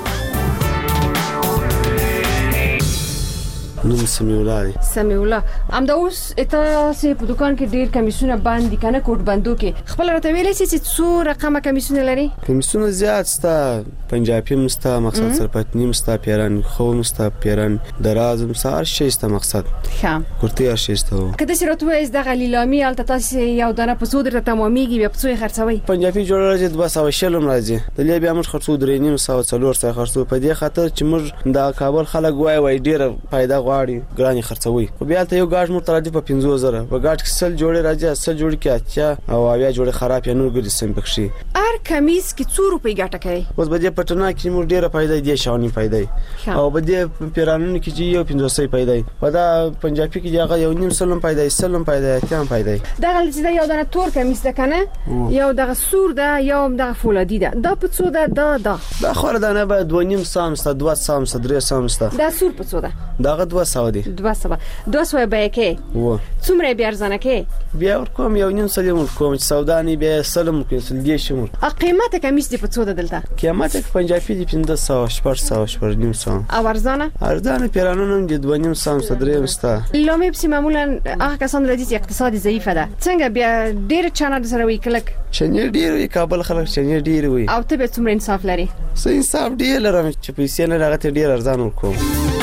نوم سمیع الله دی. سمیع الله ام دا اوس تاسو په دکان کې ډیر کمیسونه باندې کنه کوټ بندو کې خپل راته ویلې چې څو رقمه کمیسونه لري؟ کمیسونه زیات ستا پنجابی مستا مقصد سرپتنی مستا پیران خو مستا پیران دراز مستا هر شی ستا مقصد خام کوټي هر شی ستا کله چې راته وایي د غلیلامي الته تاسو یو دانه په سود راته ماميږي بیا په څو خرڅوي؟ پنجابی جوړه راځي د بس او شلم راځي د لیا بیا موږ خرڅو درې نیم سو څلور سو خرڅو په دې خاطر چې موږ د کابل خلک وای وای ډیر پیدا غواړي ګراني خرڅوي. خو بیا ته یو گاډ مر ترادی په پنځه زره په گاډ کې سل جوړه راځي سل جوړ کې اچا او بیا جوړه خراب یا نور ګل سم بخشي. ار کمیس کې څو روپۍ ګټه کوي؟ اوس به دې پټنا کې موږ ډیره پیدا دی شاوني پیدا او به دې پیرانونو کې چې یو پنځه سو پیدا په دا پنجابي کې هغه یو نیم سلم پیدا سلم پیدا تام پیدا دا غل چې دا یو دانه تور کمیس ده کنه یو دغه سور ده یو دغه فولادي ده دا په څو ده دا دا دا خور دانه به دوه نیم سام ست دوه سام ست درې سام ست دا سور په څو ده داغه دوه سو دی دوه سو دوه سو به کې و څومره بیا ارزانه کې بیا ور کوم یو نیم سلم ور کوم چې سودانی بیا سلم کې سل دی شمول ا قیمته کمیس دی په څو ده دلته قیمته پنجابي دی پنځه سو شپږ سو شپږ نیم سو او ارزانه ارزانه پیرانونو دی دوه نیم سام ست درې مستا لومې په معمولا هغه کسان راځي چې اقتصادي ضعیفه ده څنګه بیا ډیر چانه سره وی کلک چنې ډیر وی کابل خلک چنې ډیر وی او ته به څومره انصاف لري؟ سې انصاف ډیر لرم چې پیسې نه راغته ډیر ارزان ورکوم.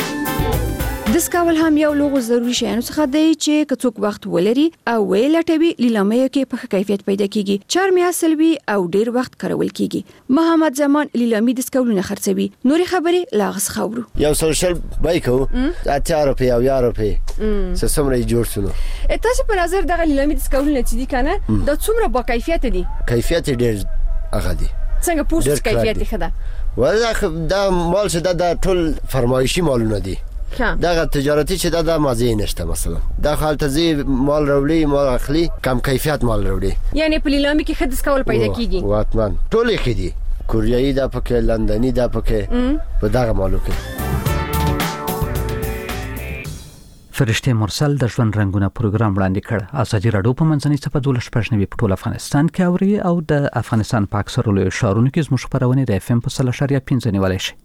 د سکاول هم یو لوغو ضروري شیانو څخه دی چې کڅوک وخت ولري او ویلټوي لیلامه کې په کیفیت پیدا کیږي چارمي اصلوي او ډیر وخت کارول کیږي. محمد زمان لیلامي د سکاولونه خرڅوي نوري خبرې لاغس خبرو یو سوشل بایکو اته روپیا او یار روپیا څه سمره جوړ شنو تاسو په نظر دغه لیلامي د سکاولونه چې دي کنه د څومره با کیفیت دي؟ کیفیت ډیر هغه دي څنګه پوسټ کیفیت خدا ولله دا مال څه د ټول فرمایشي مالونه دي دغه تجارتي چې دا د مازه نشته مثلا دا حالت زی مال وروړي مال اخلي کم کیفیت مال وروړي یعنی په لیلامي کې خدس کول پیدا کیږي واتمن ټول کې دي کوریایي دا پکې لندني دا پکې په دغه مالو کې فرشته مرسل د ژوند رنگونه پروګرام وړاندې کړ. ازادي راډیو په منځنۍ صفه دولس پښنوي په ټول افغانستان کې اوري او د افغانستان په اکثره لوی ښارونو کې زموږ خبرونه د اف ام په سل اشاریه پنځه نیولای شي.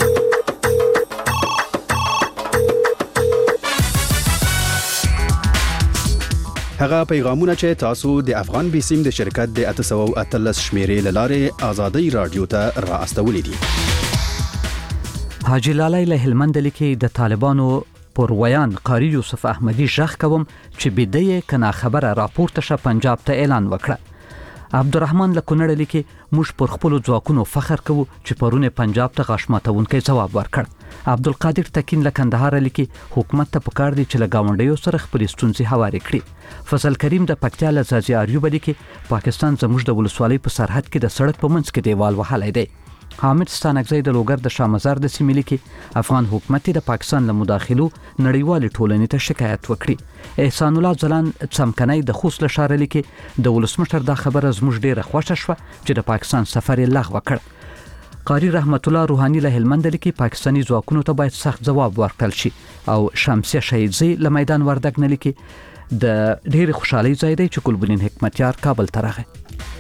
هغه پیغامونه چې تاسو د افغان بیسیم د شرکت د اته سوه اتلس شمیرې لاره ازادي رادیو ته را استولې دي. حاجی لالی له هلمند لیکي د طالبانو پر ویان قاری یوسف احمدی ژغ کوم چې بده کنا خبره راپورته شه پنجاب ته اعلان وکړه. عبدالرحمن له کونړ لیکي موږ پر خپل ځواکونو فخر کوو چې پرونه پنجاب ته غشماتونکو جواب ورکړ. عبدالقادر تکین له کندهار لیکي حکومت ته پکار دی چې له گاونډیو سره خپل ستونزې هواري کړي. فضل کریم د پکتیا له زازي اریوب لیکي پاکستان زموږ د ولسوالۍ په سرحد کې د سړک په منځ کې دیوال وهلای دی. حامد ستانکزی د لوګر د شامزار د سیمې لیکي افغان حکومت د پاکستان له مداخلو نړیوال ټولنې ته شکایت وکړي. احسان الله ځلان څمکنی د خوست له ښار لیکي د ولسمشر دا خبره زموږ ډیره خوښه شوه چې د پاکستان سفر یې لغوه کړ. قاری رحمت الله روحانی له هلمند لیکي پاکستاني ځواکونو ته باید سخت ځواب ورکړل شي. او شمسیه شهیدزی له میدان وردګ نه لیکي د ډېر خوشحالي ځای دی چې ګلبدین حکمتیار کابل ته راغی.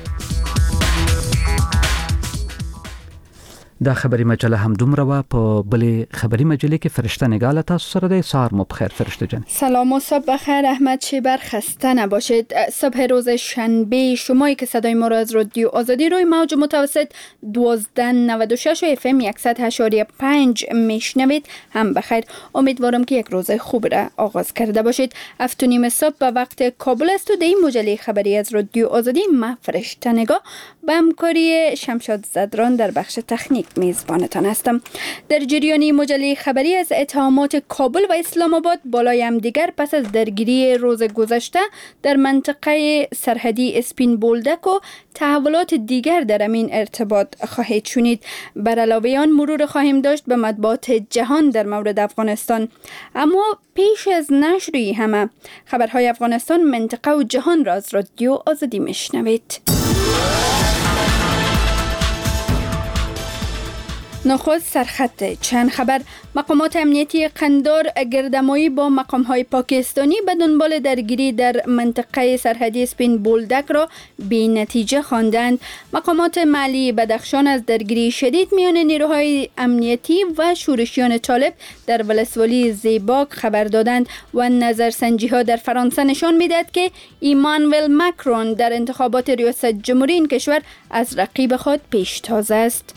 دا خبری مجله هم دومره و په بلې خبری مجله کې فرشته نگاله تاسو سره د سار مو بخیر فرشته جان. سلام و صبح بخیر احمد شیبر، خسته نباشید. صبح روز شنبه شمایی که صدای ما را از رادیو آزادی روی موج متوسط دوازده نود و شش و اف ام صد و هشت و پنج میشنوید هم بخیر. امیدوارم که یک روز خوب را آغاز کرده باشید. هفت و نیم صبح به وقت کابل است و در این مجله خبری از رادیو آزادی ما فرشته نگاه با همکاری شمشاد زدران در بخش تکنیک میزبانتان هستم. در جریان مجله خبری از اتهامات کابل و اسلام آباد بالای هم دیگر پس از درگیری روز گذشته در منطقه سرحدی اسپین بولدک و تحولات دیگر در این ارتباط خواهید شنید. بر علاوه آن مرور خواهیم داشت به مطبوعات جهان در مورد افغانستان. اما پیش از نشر همه خبرهای افغانستان، منطقه و جهان را از رادیو آزادی میشنوید. نخست سرخط چند خبر. مقامات امنیتی قندار گردمایی با مقام‌های پاکستانی به دنبال درگیری در منطقه سرحدی اسپین بولدک را بی نتیجه خواندند. مقامات محلی بدخشان از درگیری شدید میان نیروهای امنیتی و شورشیان طالب در ولسوالی زیباک خبر دادند و نظرسنجی‌ها در فرانسه نشان می‌دهد که ایمانوئل ماکرون در انتخابات ریاست جمهوری این کشور از رقیب خود پیشتاز است.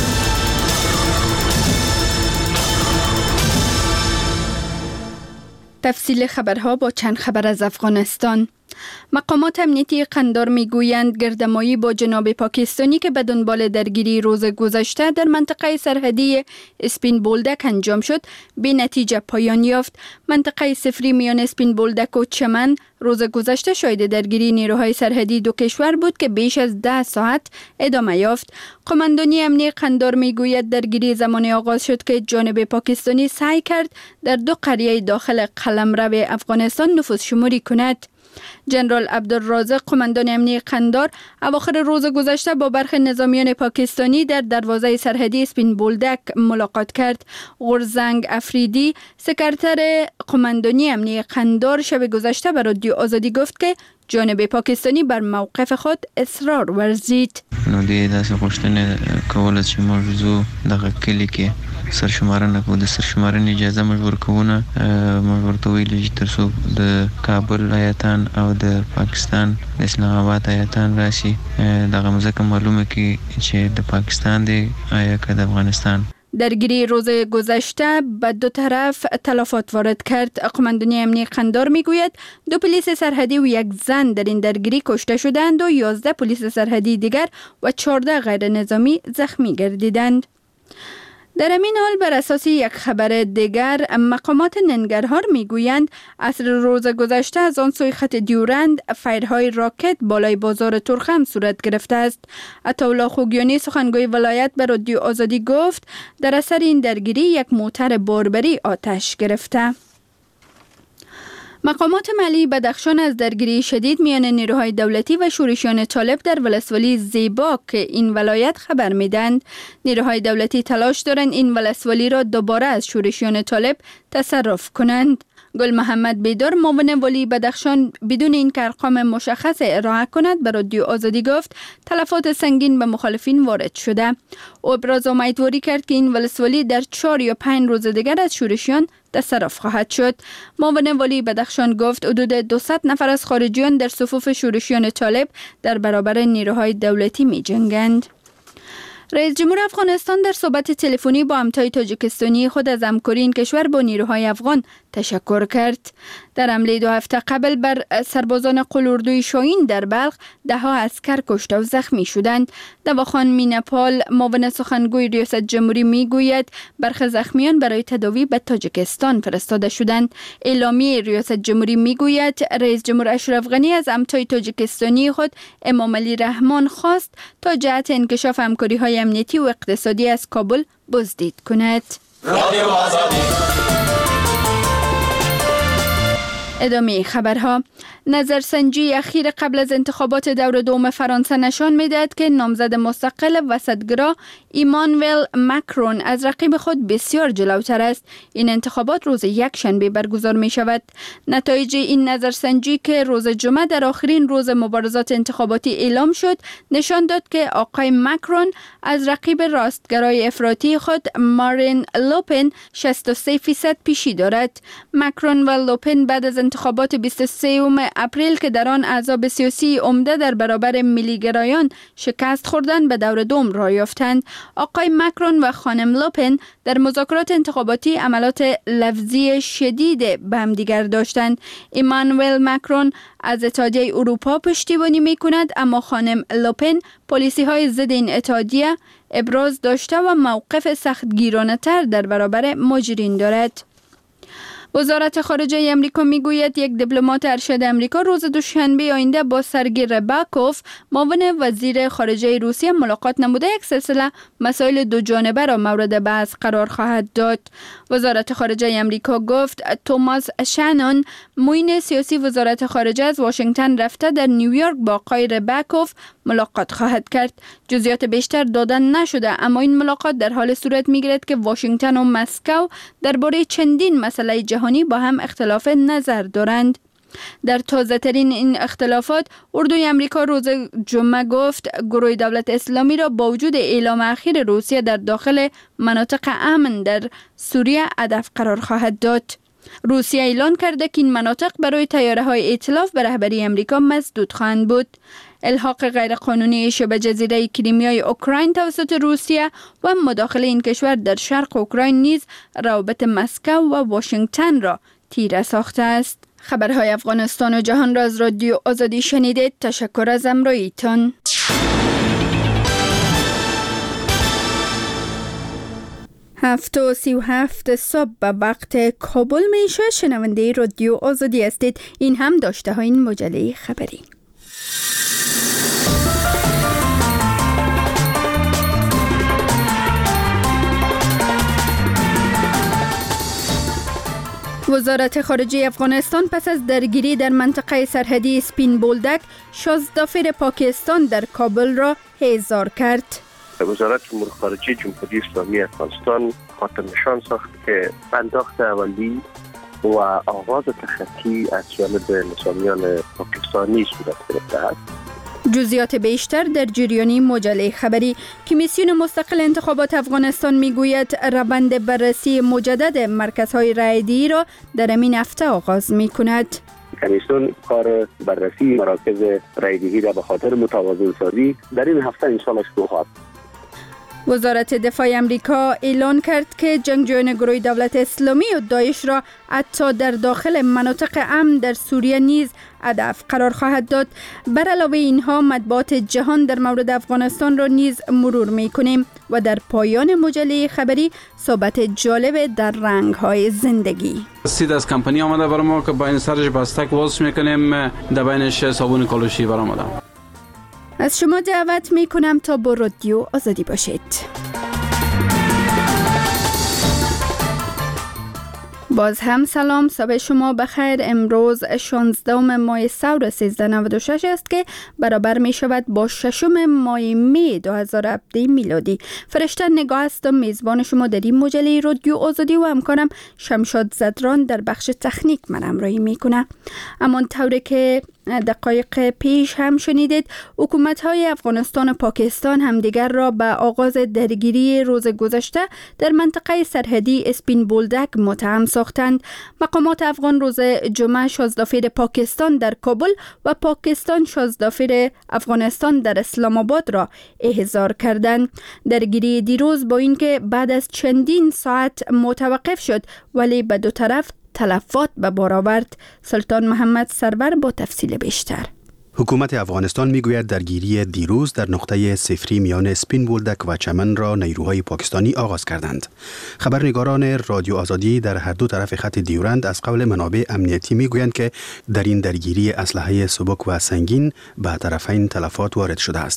تفصیل خبرها با چند خبر از افغانستان. مقامات امنیتی قندار میگویند گردمایی با جناب پاکستانی که به دنبال درگیری روز گذشته در منطقه سرحدی اسپین بولدک انجام شد به نتیجه پایان یافت. منطقه صفری میان اسپین بولدک و چمن روز گذشته شاهد درگیری نیروهای سرحدی دو کشور بود که بیش از ده ساعت ادامه یافت. قماندانی امنیتی قندار میگوید درگیری زمان آغاز شد که جانب پاکستانی سعی کرد در دو قریه داخل قلمرو افغانستان نفوذ شماری کند. جنرال عبدالرازق قماندان امنیتی قندار اواخر روز گذشته با برخی نظامیان پاکستانی در دروازه سرحدی اسپین بولدک ملاقات کرد. غرزنگ افریدی سکرتر قماندانی امنیتی قندار شب گذشته به رادیو آزادی گفت که جانب پاکستانی بر موقف خود اصرار ورزید. نو دې داسې غوښتنه کوله چې موضوع دغه کلی کې سرشمارنه کو د سرشمارنې اجازه مجبور کوونه مجبور ته ویل چې ترڅو د کابل آیتان او د پاکستان اسلام آباد آیتان راشي دغه مزه معلومه کی چې د پاکستان دی آیا که د افغانستان. درگیری روز گذشته به دو طرف تلفات وارد کرد. قماندانی امنیتی قندار میگوید دو پلیس سرحدی و یک زن در این درگیری کشته شدند و یازده پلیس سرحدی دیگر و چهارده غیر نظامی زخمی گردیدند. در این حال بر اساس یک خبر دیگر مقامات ننگرهار میگویند عصر روز گذشته از آن سوی خط دیورند فایرهای راکت بالای بازار ترخم صورت گرفته است. عطاالله خوگیانی سخنگوی ولایت به رادیو آزادی گفت در اثر این درگیری یک موتر باربری آتش گرفته. مقامات محلی بدخشان از درگیری شدید میان نیروهای دولتی و شورشیان طالب در ولسوالی زیباک این ولایت خبر میدند. نیروهای دولتی تلاش دارند این ولسوالی را دوباره از شورشیان طالب تصرف کنند. گل محمد بیدار معاون والی بدخشان بدون این که ارقام مشخص ارائه کند به رادیو آزادی گفت تلفات سنگین به مخالفین وارد شده. او ابراز امیدواری کرد که این ولسوالی در چهار یا پنج روز دیگر از شورشیان تصرف خواهد شد. معاون والی بدخشان گفت حدود دویست نفر از خارجیان در صفوف شورشیان طالب در برابر نیروهای دولتی می جنگند. رئیس جمهور افغانستان در صحبت تلفنی با همتای تاجیکستانی خود از همکاری این کشور با نیروهای افغان تشکر کرد. در حمله دو هفته قبل بر سربازان قلاردوی شاهین در بلخ ده ها عسکر کشته و زخمی شدند. دواخان مینپال معاون سخنگوی ریاست جمهوری میگوید برخی زخمیان برای تداوی به تاجیکستان فرستاده شدند. اعلامیه ریاست جمهوری میگوید رئیس جمهور اشرف غنی از همتای تاجیکستانی خود امام علی رحمان خواست تا جهت انکشاف همکاری‌های های امنیتی و اقتصادی از کابل بازدید کند. ادامه خبرها. نظرسنجی اخیر قبل از انتخابات دور دوم فرانسه نشان می‌دهد که نامزد مستقل وسطگرا ایمانوئل ماکرون از رقیب خود بسیار جلوتر است. این انتخابات روز یک شنبه برگزار می شود. نتایج این نظرسنجی که روز جمعه در آخرین روز مبارزات انتخاباتی اعلام شد نشان داد که آقای ماکرون از رقیب راستگرای افراطی خود مارین لوپن شصت و سه فیصد پیشی دارد. ماکرون و لوپن بعد از انتخابات بیست و سوم اپریل که در آن احزاب سیاسی عمده در برابر ملیگرایان شکست خوردند به دور دوم راه یافتند. آقای ماکرون و خانم لوپن در مذاکرات انتخاباتی عملات لفظی شدید به هم دیگر داشتند. ایمانوئل ماکرون از اتحادیه اروپا پشتیبانی می کند، اما خانم لوپن پالیسی های ضد این اتحادیه ابراز داشته و موقف سختگیرانه تر در برابر مهاجرین دارد. وزارت خارجه امریکا میگوید یک دیپلمات ارشد امریکا روز دوشنبه آینده با سرگی رباکوف معاون وزیر خارجه روسیه ملاقات نموده یک سلسله مسائل دو جانبه را مورد بحث قرار خواهد داد. وزارت خارجه امریکا گفت توماس شانون معین سیاسی وزارت خارجه از واشنگتن رفته در نیویورک با آقای رباکوف ملاقات خواهد کرد. جزئیات بیشتر دادن نشده، اما این ملاقات در حال صورت میگیرد که واشنگتن و مسکو درباره چندین مسئله جهانی با هم اختلاف نظر دارند. در تازه ترین این اختلافات اردوی امریکا روز جمعه گفت گروه دولت اسلامی را با وجود اعلام اخیر روسیه در داخل مناطق امن در سوریه هدف قرار خواهد داد. روسیه اعلان کرده که این مناطق برای طیاره‌های ائتلاف به رهبری امریکا مسدود خواهند بود. الحاق غیرقانونی شبه جزیره کریمیای اوکراین توسط روسیه و مداخله این کشور در شرق اوکراین نیز روابط مسکو و واشنگتن را تیره ساخته است. خبرهای افغانستان و جهان را از رادیو آزادی شنیدید. تشکر از همراهیتان. هفت و سی و هفت صبح به وقت کابل میشه. شنونده رادیو آزادی هستید. این هم داشته های این مجله خبری. وزارت خارجه افغانستان پس از درگیری در منطقه سرحدی سپین بولدک شازدافر پاکستان در کابل را احضار کرد. وزارت امور خارجه جمهوری اسلامی افغانستان خاطر نشان ساخت که پرداخت اولی و آغاز تخطی از جانب نظامیان پاکستانی صورت گرفته است. جزئیات بیشتر در جریان مجله خبری. کمیسیون مستقل انتخابات افغانستان میگوید روند بررسی مجدد مرکزهای رایدهی را در این هفته آغاز میکند. کمیسیون کار بررسی مراکز رایدهی را به خاطر متوازن سازی در این هفته انشاءالله شروع خواهد. وزارت دفاع امریکا اعلان کرد که جنگجویان گروه دولت اسلامی و داعش را حتی در داخل مناطق امن در سوریه نیز هدف قرار خواهد داد. بر علاوه اینها مطبوعات جهان در مورد افغانستان را نیز مرور می‌کنیم و در پایان مجله خبری صحبت جالب در رنگ‌های زندگی. سید از کمپانی آمده برای ما که با این سرش بستک واس می‌کنیم، در بینش صابون کالوشی برآمده. از شما دعوت می کنم تا با رادیو آزادی باشید. باز هم سلام، صبح شما بخیر. امروز شانزدهم ماه سور سیزده نود و شش است که برابر می شود با ششم ماه می دو هزار و هفده میلادی. فرشته نگاه است و میزبان شما در این مجله رادیو آزادی و همکارم شمشاد زدران در بخش تکنیک من همراهی می کنه. اما طوری که دقایق پیش هم شنیدید، حکومت‌های افغانستان و پاکستان همدیگر را به آغاز درگیری روز گذشته در منطقه سرحدی اسپین بولدک متهم ساختند. مقامات افغان روز جمعه شازدافر پاکستان در کابل و پاکستان شازدافر افغانستان در اسلام آباد را احضار کردند. درگیری دیروز با اینکه بعد از چندین ساعت متوقف شد، ولی به دو طرف تلفات به بار آورد. سلطان محمد سرور با تفصیل بیشتر. حکومت افغانستان میگوید درگیری دیروز در نقطه صفری میان سپین بولدک و چمن را نیروهای پاکستانی آغاز کردند. خبرنگاران رادیو آزادی در هر دو طرف خط دیورند از قول منابع امنیتی میگویند که در این درگیری اسلحه سبک و سنگین به طرفین تلفات وارد شده است.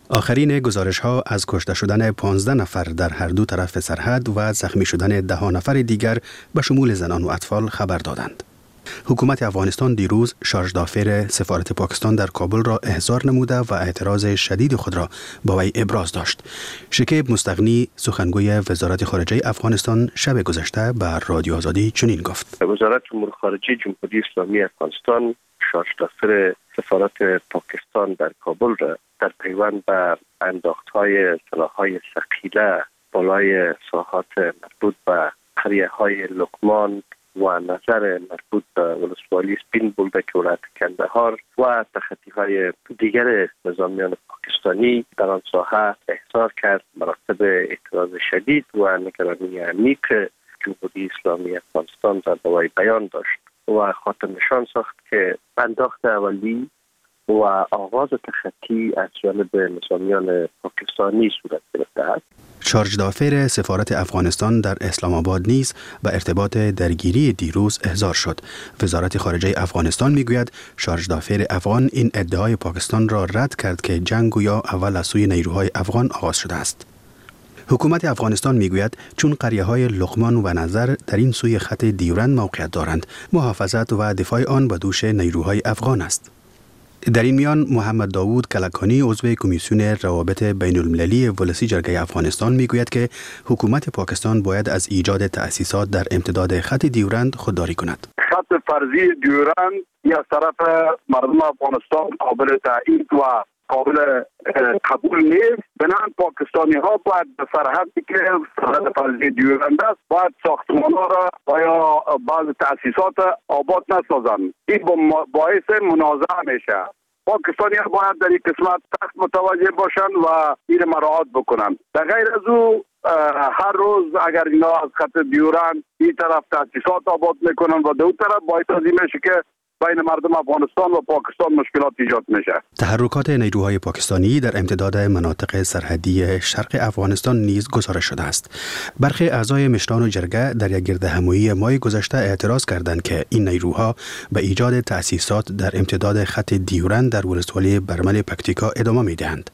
آخرین گزارش ها از کشته شدن پانزده نفر در هر دو طرف سرحد و زخمی شدن ده نفر دیگر به شمول زنان و اطفال خبر دادند. حکومت افغانستان دیروز شارژ دافر سفارت پاکستان در کابل را احضار نموده و اعتراض شدید خود را با وی ابراز داشت. شکیب مستغنی سخنگوی وزارت خارجه افغانستان شب گذشته به رادیو آزادی چنین گفت: وزارت امور خارجه جمهوری اسلامی افغانستان شارژ دافر سفارت پاکستان در کابل را در پیوند به انداخت‌های سلاح‌های ثقیله بالای ساحات مربوط به قریه‌های لقمان و نظر مربوط به ولسوالی سپین بولدک ولایت کندهار و تخطی‌های دیگر نظامیان پاکستانی در آن ساحه احضار کرد. مراتب اعتراض شدید و نگرانی عمیق جمهوری اسلامی افغانستان را به وی بیان داشت و خاطر نشان ساخت که انداخت اولی و آغاز تخطی از جانب نظامیان پاکستانی صورت گرفته است. شارژ دافر سفارت افغانستان در اسلام آباد نیز به ارتباط درگیری دیروز احضار شد. وزارت خارجه افغانستان میگوید شارژ دافر افغان این ادعای پاکستان را رد کرد که جنگ گویا اول از سوی نیروهای افغان آغاز شده است. حکومت افغانستان میگوید چون قریه‌های لقمان و نظر در این سوی خط دیورند موقعیت دارند، محافظت و دفاع آن به دوش نیروهای افغان است. در این میان محمد داوود کلکانی عضو کمیسیون روابط بین المللی ولسی جرگه افغانستان میگوید که حکومت پاکستان باید از ایجاد تأسیسات در امتداد خط دیورند خودداری کند. خط فرضی دیورند یا طرف مردم افغانستان قابل تایید و قابل قبول نیست. بنابراین پاکستانی ها باید به سرحدی که سرحد فرضی دیورند است باید ساختمان ها را و یا بعض تأسیسات آباد نسازند. این باعث منازعه میشه. پاکستانی ها باید در این قسمت سخت متوجه باشند و این مراعات بکنند. در غیر از او هر روز اگر اینا از خط دیورند این طرف تأسیسات آباد میکنن و دو طرف باید از این میشه که بین مردم افغانستان و پاکستان مشکلات ایجاد میشه. تحرکات نیروهای پاکستانی در امتداد مناطق سرحدی شرق افغانستان نیز گزارش شده است. برخی اعضای مشران و جرگه در یک گردهمایی ماه گذشته اعتراض کردند که این نیروها به ایجاد تأسیسات در امتداد خط دیورند در ولسوالی برمل پکتیکا ادامه میدهند.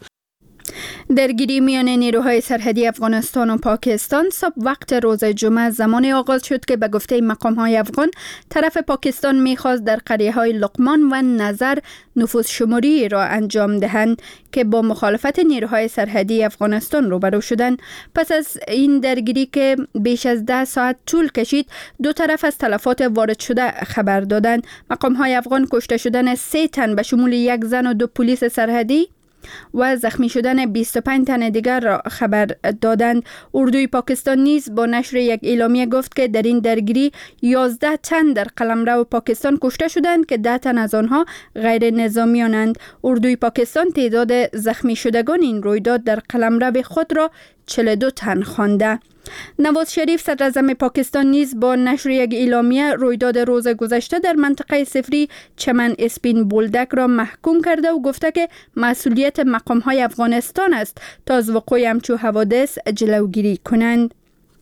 درگیری میان نیروهای سرحدی افغانستان و پاکستان صبح وقت روز جمعه زمان آغاز شد که به گفته مقام‌های افغان طرف پاکستان می‌خواست در قریه‌های لقمان و نظر نفوذ شماری را انجام دهند که با مخالفت نیروهای سرحدی افغانستان روبرو شدند. پس از این درگیری که بیش از ده ساعت طول کشید، دو طرف از تلفات وارد شده خبر دادند. مقام‌های افغان کشته شدن سه تن به شمول یک زن و دو پلیس سرحدی و زخمی شدن بیست و پنج تن دیگر را خبر دادند. اردوی پاکستان نیز با نشر یک اعلامیه گفت که در این درگیری یازده تن در قلمرو پاکستان کشته شدند که ده تن از آنها غیر نظامیانند. اردوی پاکستان تعداد زخمی شدگان این رویداد در قلمرو خود را چهل و دو تن خوانده. نواز شریف صدر اعظم پاکستان نیز با نشر یک اعلامیه رویداد روز گذشته در منطقه صفری چمن اسپین بولدک را محکوم کرده و گفته که مسئولیت مقام‌های افغانستان است تا از وقوع همچون حوادث جلوگیری کنند.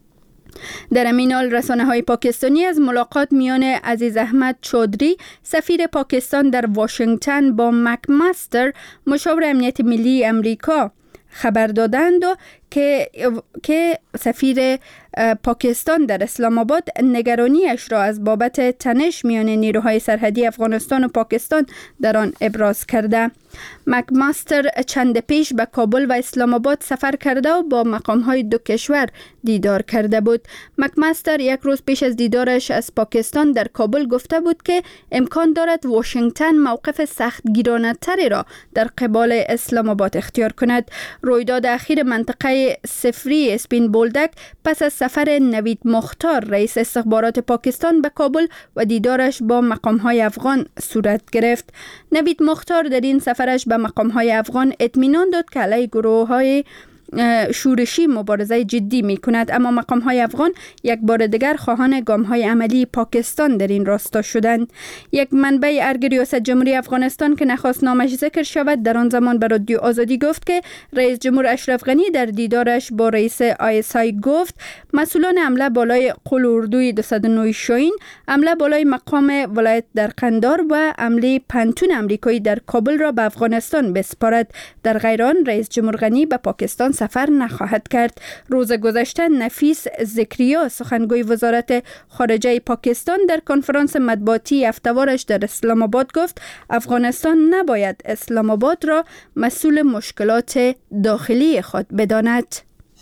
در همین حال رسانه‌های پاکستانی از ملاقات میان عزیز احمد چودری سفیر پاکستان در واشنگتن با مکماستر مشاور امنیت ملی امریکا خبر دادند و که که سفیر پاکستان در اسلام آباد نگرانیش را از بابت تنش میان نیروهای سرحدی افغانستان و پاکستان در آن ابراز کرده. مکماستر چند پیش به کابل و اسلام آباد سفر کرده و با مقام‌های دو کشور دیدار کرده بود. مکماستر یک روز پیش از دیدارش از پاکستان در کابل گفته بود که امکان دارد واشنگتن موقف سختگیرانه تری را در قبال اسلام آباد اختیار کند. رویداد اخیر منطقه صفری اسپین بولدک پس از سفر نوید مختار رئیس استخبارات پاکستان به کابل و دیدارش با مقام‌های افغان صورت گرفت. نوید مختار در این سفرش به مقام‌های افغان اطمینان داد که علیه گروه‌های شورشی مبارزه جدی می کند، اما مقام های افغان یک بار دیگر خواهان گام های عملی پاکستان در این راستا شدند. یک منبع ارگ ریاست جمهوری افغانستان که نخواست نامش ذکر شود در آن زمان به رادیو آزادی گفت که رئیس جمهور اشرف غنی در دیدارش با رئیس آی اس آی گفت مسئولان حمله بالای قل اردوی دویست و نه شاهین، حمله بالای مقام ولایت در قندار و حمله پنتون امریکایی در کابل را به افغانستان بسپارد. در غیر آن رئیس جمهور غنی به پاکستان سفر نخواهد کرد. روز گذشته نفیس ذکریا سخنگوی وزارت خارجه پاکستان در کنفرانس مطبوعاتی هفته‌وارش در اسلام آباد گفت افغانستان نباید اسلام آباد را مسئول مشکلات داخلی خود بداند.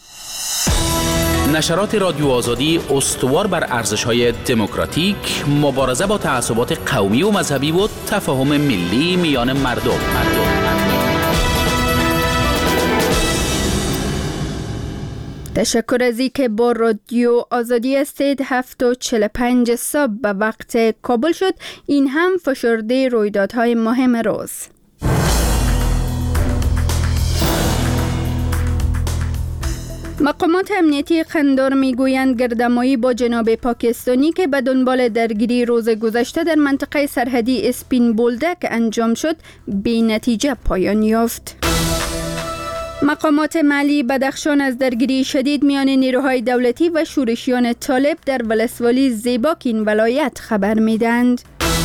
نشرات رادیو آزادی استوار بر ارزش‌های دموکراتیک، مبارزه با تعصبات قومی و مذهبی و تفاهم ملی میان مردم. تشکر از اینکه با رادیو آزادی هستید. هفت و چهل و پنج صبح به وقت کابل شد. این هم فشرده رویدادهای مهم روز. مقامات امنیتی قندار میگویند گردمایی با جناب پاکستانی که به دنبال درگیری روز گذشته در منطقه سرحدی اسپین بولدک انجام شد بی نتیجه پایان یافت. مقامات ملی بدخشان از درگیری شدید میان نیروهای دولتی و شورشیان طالب در ولسوالی زیباک این ولایت خبر میدند.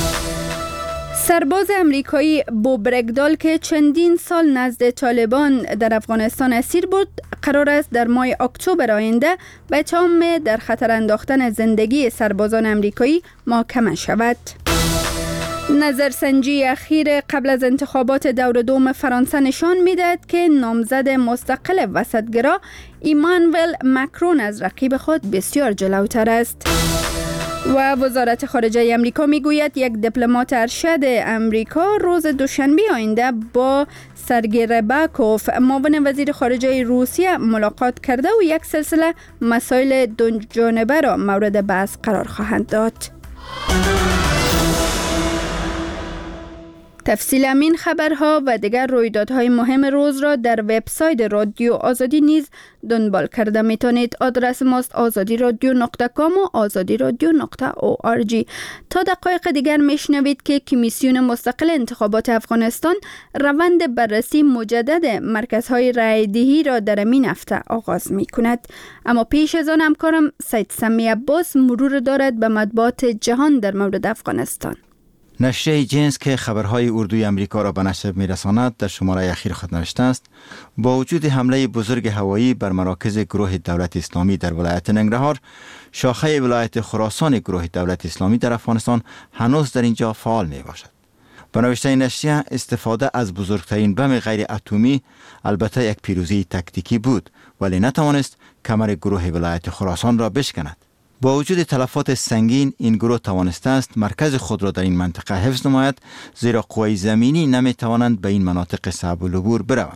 سرباز امریکایی بوب رگدال که چندین سال نزد طالبان در افغانستان اسیر بود، قرار است در ماه اکتبر آینده به اتهام در خطر انداختن زندگی سربازان امریکایی محاکمه شود. نظرسنجی اخیر قبل از انتخابات دور دوم فرانسه نشان می‌دهد که نامزد مستقل وسطگرا ایمانوئل ماکرون از رقیب خود بسیار جلوتر است. و وزارت خارجه امریکا میگوید یک دیپلمات ارشد امریکا روز دوشنبه آینده با سرگئی رباکوف معاون وزیر خارجه روسیه ملاقات کرده و یک سلسله مسائل دو جانبه را مورد بحث قرار خواهند داد. تفصیل همین خبرها و دیگر رویدادهای مهم روز را در وبسایت رادیو آزادی نیز دنبال کرده میتونید. آدرس ماست آزادی رادیو نقطه کام و آزادی رادیو نقطه او آر جی. تا دقایق دیگر میشنوید که کمیسیون مستقل انتخابات افغانستان روند بررسی مجدد مرکزهای رای دهی را در این هفته آغاز میکند. اما پیش از آن همکارم سید سمی عباس مرور دارد به مطبوعات جهان در مورد افغانستان. نشریه جنس که خبرهای اردوی امریکا را به نشر می‌رساند در شماره اخیر خود نوشته است با وجود حمله بزرگ هوایی بر مراکز گروه دولت اسلامی در ولایت ننگرهار، شاخه ولایت خراسان گروه دولت اسلامی در افغانستان هنوز در اینجا فعال می باشد. به نوشته نشریه استفاده از بزرگترین بم غیر اتمی البته یک پیروزی تکتیکی بود، ولی نتوانست کمر گروه ولایت خراسان را بشکند. با وجود تلفات سنگین این گروه توانسته است مرکز خود را در این منطقه حفظ نماید، زیرا قوای زمینی نمی توانند به این مناطق صعب العبور بروند.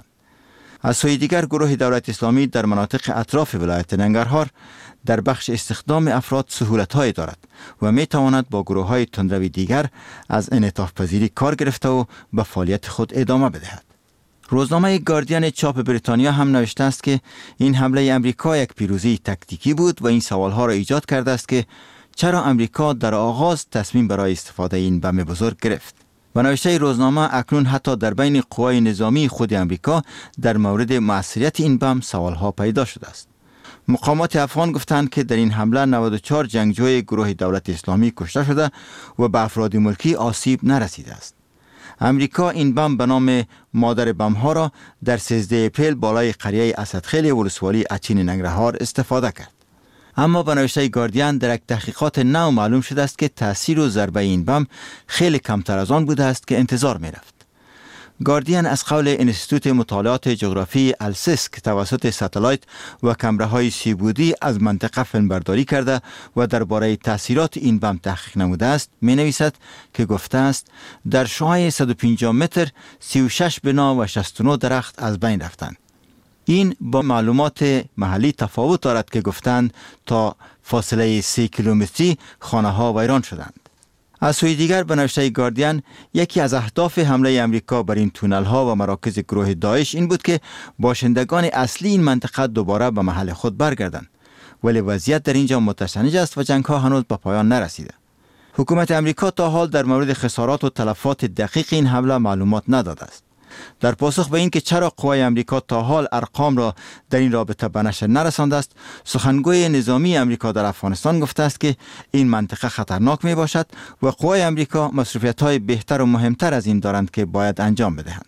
از سوی دیگر گروه دولت اسلامی در مناطق اطراف ولایت ننگرهار در بخش استخدام افراد سهولت‌هایی دارد و می تواند با گروه‌های تندروی دیگر از انعطاف پذیری کار گرفته و به فعالیت خود ادامه بدهد. روزنامه گاردین چاپ بریتانیا هم نوشته است که این حمله امریکا یک پیروزی تکتیکی بود و این سوالها را ایجاد کرده است که چرا امریکا در آغاز تصمیم برای استفاده این بم بزرگ گرفت. و نوشته روزنامه اکنون حتی در بین قوای نظامی خود امریکا در مورد مؤثریت این بم سوالها پیدا شده است. مقامات افغان گفتند که در این حمله نود و چهار جنگجوی گروه دولت اسلامی کشته شده و به افراد ملکی آسیب نرسیده است. امریکا این بم به نام مادر بم ها را در سیزده اپریل بالای قریه اسدخیل ولسوالی اچین ننگرهار استفاده کرد. اما به نوشته گاردین در یک تحقیقات نو معلوم شده است که تاثیر و ضربه این بم خیلی کمتر از آن بوده است که انتظار می رفت. گاردین از قول انستیتوت مطالعات جغرافی السیسک توسط ستلایت و کامراهای سیبودی از منطقه فیلمبرداری کرده و درباره تاثیرات این بم تحقیق نموده است. می نویسد که گفته است در شعاع صد و پنجاه متر سی و شش بنا و شصت و نه درخت از بین رفتند. این با معلومات محلی تفاوت دارد که گفتند تا فاصله سی کیلومتری خانه ها ویران شدند. از سوی دیگر به نوشته گاردین یکی از اهداف حمله امریکا بر این تونل ها و مراکز گروه داعش این بود که باشندگان اصلی این منطقه دوباره به محل خود برگردند، ولی وضعیت در اینجا متشنج است و جنگ ها هنوز به پایان نرسیده. حکومت امریکا تا حال در مورد خسارات و تلفات دقیق این حمله معلومات نداده است. در پاسخ به این که چرا قوای امریکا تا حال ارقام را در این رابطه به نشر نرسانده است، سخنگوی نظامی امریکا در افغانستان گفته است که این منطقه خطرناک می باشد و قوای امریکا مصروفیت‌های بهتر و مهمتر از این دارند که باید انجام بدهند.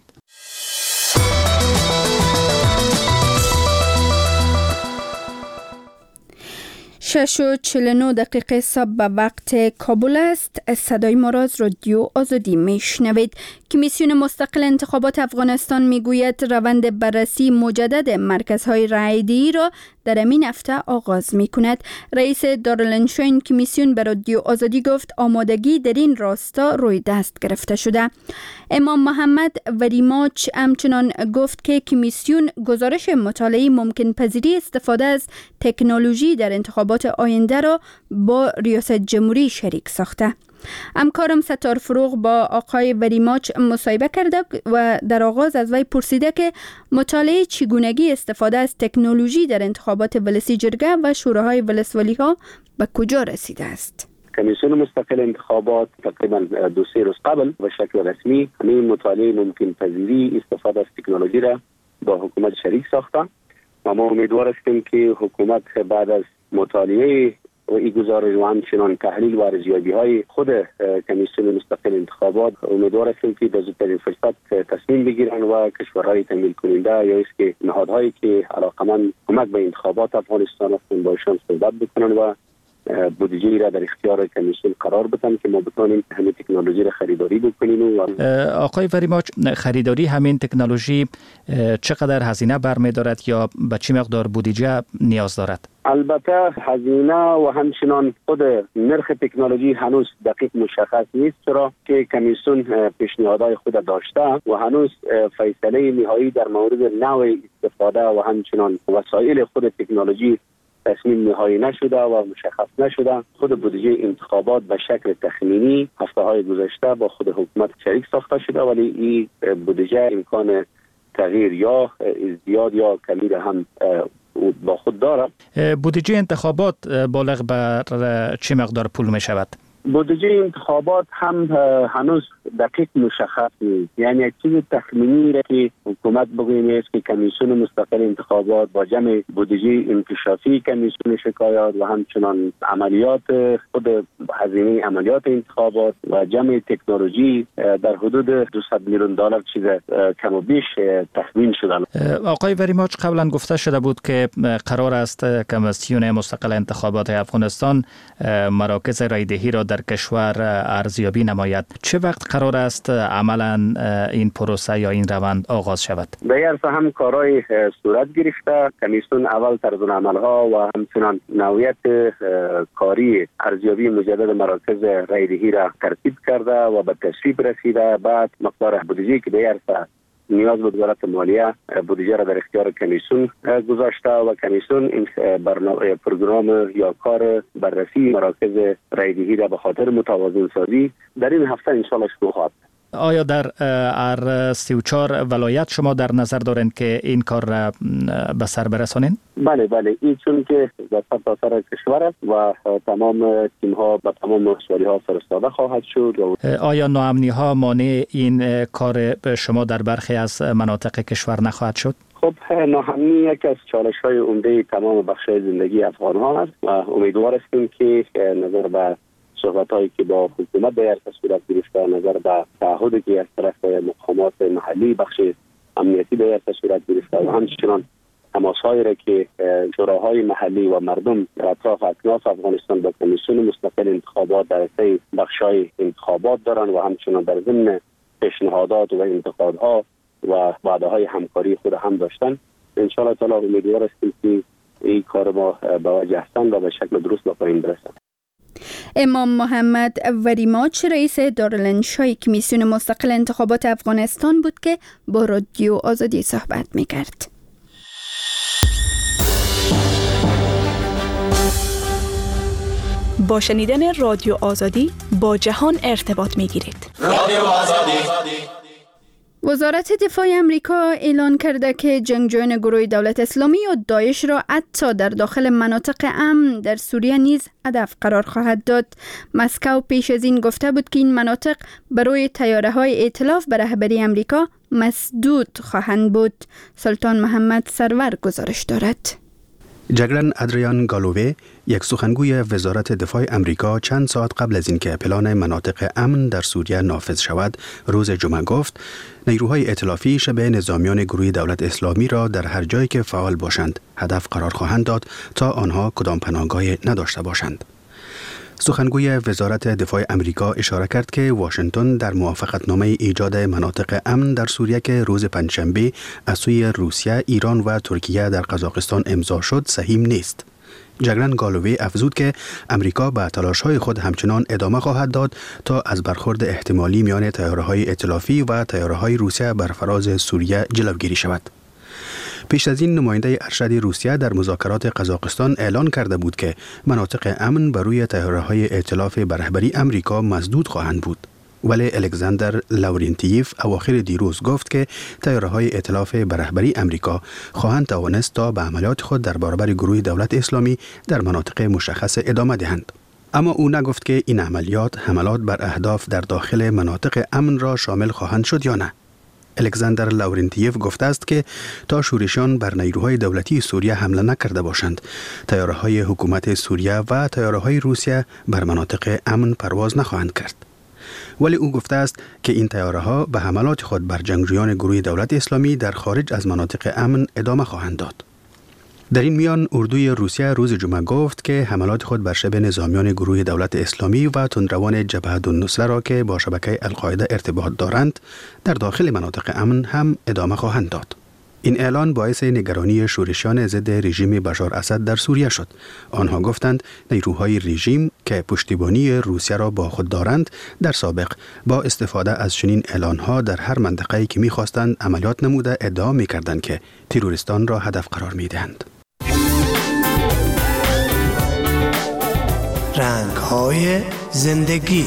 شش و چهل و نه دقیقه صبح به وقت کابل است. صدای ما را از رادیو آزادی میشنوید. کمیسیون مستقل انتخابات افغانستان میگوید روند بررسی مجدد مرکزهای رایدهی را در این هفته آغاز می کند. رئیس دارالانشا این کمیسیون به رادیو آزادی گفت آمادگی در این راستا روی دست گرفته شده. امام محمد وریماچ همچنان گفت که کمیسیون گزارش مطالعه ممکن پذیری استفاده از تکنولوژی در انتخابات آینده را با ریاست جمهوری شریک ساخته. همکارم ستار فروغ با آقای وریماچ مصاحبه کرده و در آغاز از وی پرسیده که مطالعه چگونگی استفاده از تکنولوژی در انتخابات ولسی جرگه و شوراهای ولسوالی ها به کجا رسیده است. کمیسیون مستقل انتخابات تقریبا دو سه روز قبل به شکل رسمی همین مطالعه ممکن پذیری استفاده از تکنولوژی را با حکومت شریک ساخته و ما امیدوار هستیم که حکومت بعد از مطالعه و این گزارش و همچنان تحلیل و ارزیابی های خود کمیسیون مستقل انتخابات امیدوار هستیم که در زودترین فرصت تصمیم بگیرن و کشورهای تمویل کننده یا است که نهادهایی که علاقمند کمک به انتخابات افغانستان هستند با ایشان صحبت بکنن و بودجه را در اختیار کمیسیون قرار بدن که ما بتونیم همین تکنولوژی را خریداری بکنیم. و آقای وریماچ، خریداری همین تکنولوژی چقدر هزینه برمی‌دارد یا به چه مقدار بودجه نیاز دارد؟ البته هزینه و همچنان خود نرخ تکنولوژی هنوز دقیق مشخص نیست، چرا که کمیسیون پیشنهادهای خود داشته و هنوز فیصله نهایی در مورد نوع استفاده و همچنان وسایل خود تکنولوژی تصمیم نهایی نشده و مشخص نشده. خود بودجه انتخابات به شکل تخمینی هفته های گذشته با خود حکومت شریک ساخته شده، ولی این بودجه امکان تغییر یا ازدیاد یا کمی را هم با خود دارد. بودجه انتخابات بالغ بر چه مقدار پول می شود؟ بودجه انتخابات هم هنوز دقیق مشخص نیست، یعنی یک چیز تخمینی را که حکومت بگویم است که کمیسیون مستقل انتخابات با جمع بودجه انکشافی کمیسیون شکایات و همچنان عملیات خود هزینه عملیات انتخابات و جمع تکنولوژی در حدود دویست میلیون دلار چیز کم و بیش تخمین شده. آقای وریماچ، قبلا گفته شده بود که قرار است کمیسیون مستقل انتخابات افغانستان مراکز رایدهی را در کشور ارزیابی نماید. چه وقت قرار است عملا این پروسه یا این روند آغاز شود؟ به هر هم کارهای صورت گرفته. کمیسیون اول طرزالعمل‌ها و همچنان نوعیت کاری ارزیابی مجدد مراکز رایدهی را ترتیب کرده و به تصویب رسیده. بعد مقدار بودجه که به هر نیاز بود وزارت مالیه بودجه را در اختیار کمیسیون گذاشته و کمیسیون این برنامه پروگرام یا کار بررسی مراکز رایدهی را به خاطر متوازن سازی در این هفته ان شاء الله شروع خواهد. آیا در هر سی و چهار ولایت شما در نظر دارین که این کار را به سر برسانین؟ بله بله، این چون که در سرتاسر کشور است و تمام تیم ها به تمام ولسوالی ها فرستاده خواهد شد. آیا ناامنی ها مانع این کار شما در برخی از مناطق کشور نخواهد شد؟ خب ناامنی یکی از چالش های عمده تمام بخش‌های زندگی افغان ها است و امیدوار هستیم که نظر به صحبت هایی که با حکومت در صورت گرفته، نظر به تعهدی که از طرف مقامات محلی بخش امنیتی در صورت گرفته و همچنان تماس‌هایی را که شوراهای محلی و مردم در اطراف اکناف افغانستان با کمیسیون مستقل انتخابات در سه بخش‌های انتخابات دارند و همچنان در ضمن پیشنهادات و انتقادها و وعده‌های همکاری خود هم داشتن. ان شاء الله تعالی امیدوار هستیم که این کار ما به وجه هستند و به شکل درست به پایان برسد. امام محمد وریماچ، رئیس دارالانشای کمیسیون مستقل انتخابات افغانستان بود که با رادیو آزادی صحبت می‌کرد. با شنیدن رادیو آزادی با جهان ارتباط می‌گیرید. رادیو آزادی. وزارت دفاع امریکا اعلان کرده که جنگجویان گروه دولت اسلامی و داعش را حتی در داخل مناطق امن در سوریه نیز هدف قرار خواهد داد. مسکو پیش از این گفته بود که این مناطق برای طیاره‌های ائتلاف به رهبری امریکا مسدود خواهند بود. سلطان محمد سرور گزارش دارد. جگرن ادریان گالووی، یک سخنگوی وزارت دفاع امریکا، چند ساعت قبل از اینکه پلان مناطق امن در سوریه نافذ شود، روز جمعه گفت نیروهای ائتلافی شبه نظامیان گروه دولت اسلامی را در هر جایی که فعال باشند هدف قرار خواهند داد تا آنها کدام پناهگاهی نداشته باشند. سخنگوی وزارت دفاع امریکا اشاره کرد که واشنگتن در موافقتنامه ایجاد مناطق امن در سوریه که روز پنجشنبه از سوی روسیه، ایران و ترکیه در قزاقستان امضا شد صحیح نیست. جگرن گالووی افزود که امریکا به تلاش‌های خود همچنان ادامه خواهد داد تا از برخورد احتمالی میان طیاره‌های ائتلافی و طیاره‌های روسیه بر فراز سوریه جلوگیری شود. پیش از این نماینده ارشد روسیه در مذاکرات قزاقستان اعلان کرده بود که مناطق امن بر روی طیاره‌های ائتلاف به رهبری امریکا مسدود خواهند بود. ولی الکساندر لاورنتیف اواخر دیروز گفت که طیاره‌های ائتلاف به رهبری امریکا خواهند توانست تا به عملیات خود در برابر گروه دولت اسلامی در مناطق مشخص ادامه دهند. اما او نگفت که این عملیات حملات بر اهداف در داخل مناطق امن را شامل خواهند شد یا نه. الکساندر لاورنتیف گفته است که تا شورشیان بر نیروهای دولتی سوریه حمله نکرده باشند، طیاره‌های حکومت سوریه و طیاره‌های روسیه بر مناطق امن پرواز نخواهند کرد. ولی او گفته است که این طیاره‌ها به حملات خود بر جنگجویان گروه دولت اسلامی در خارج از مناطق امن ادامه خواهند داد. در این میان اردوی روسیه روز جمعه گفت که حملات خود بر شبه نظامیان گروه دولت اسلامی و تندروان جبهه النصره را که با شبکه القاعده ارتباط دارند در داخل مناطق امن هم ادامه خواهند داد. این اعلان باعث نگرانی شورشیان ضد رژیم بشار اسد در سوریه شد. آنها گفتند نیروهای رژیم که پشتیبانی روسیه را با خود دارند در سابق با استفاده از چنین اعلانها در هر منطقه‌ای که می‌خواستند عملیات نموده ادعا می‌کردند که تروریستان را هدف قرار می‌دهند. رنگ‌های زندگی.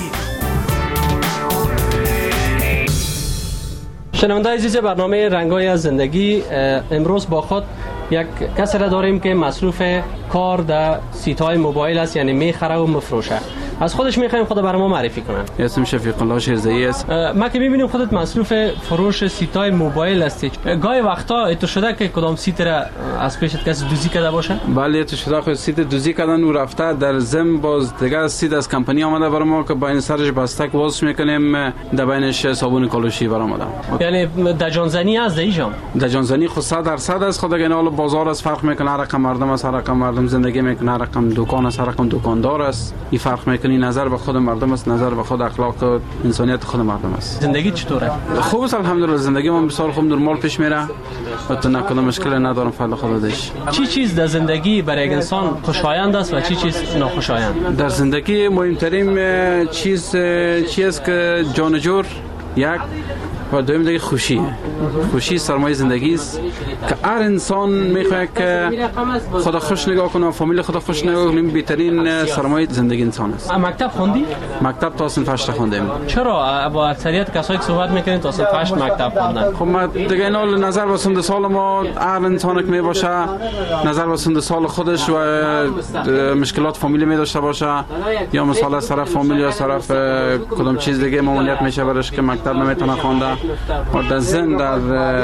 شنونده‌های عزیز برنامه رنگ‌های از زندگی، امروز با خود یک کسی را داریم که مصروف کار در سیت‌های موبایل است، یعنی میخره و مفروشه. از خودش میخوایم خود برای ما معرفی کنن. اسم شفیق الله شیرزایی است. ما که میبینیم خودت مصروف فروش سیت‌های موبایل هستی. گاهی وقتا اتو شده که کدام سیت را از پیشت کسی دوزی کرده باشه؟ بله، اتو شده خود سیت دوزی کردن و رفته در زم باز دیگه سیت از کمپانی آمده برای ما که با این سرش بستک واس میکنیم، در بینش صابون کالوشی برای آمده. یعنی دجانزنی از دیجام. دجانزنی خود صد درصد است. خود اگه حال بازار از فرق میکنه، هر رقم مردم است، هر رقم مردم زندگی میکنه، هر رقم دکان است، هر رقم دکاندار است. این فرق میکنه. نظر به خود مردم است، نظر به خود اخلاق و انسانیت خود مردم است. زندگی چطوره؟ خوب است الحمدلله. زندگی من بسیار خوب نرمال پیش میره و تو نکنه مشکل ندارم فضل خدایش. چی چیز در زندگی برای یک انسان خوشایند است و چی چیز ناخوشایند؟ در زندگی مهمترین چیز چی است که جان جور یک و دوم دیگه خوشی. خوشی سرمایه زندگی است که هر انسان میخواد که خدا خوش نگاه کنه، فامیل خدا خوش نگاه کنه. بهترین سرمایه زندگی انسان است. مکتب خوندی؟ مکتب تا صنف هشت خوندم. چرا با اکثریت کسایی که صحبت میکنین تا صنف هشت مکتب خوندن؟ خب ما دیگه اینا نظر به سن سال ما هر انسان که می باشه نظر به سن سال خودش و مشکلات فامیلی می داشته باشه، یا مثلا از طرف فامیل یا از طرف کدام چیز دیگه ممانعت میشه برش که مکتب نمیتونه خونده و در زن در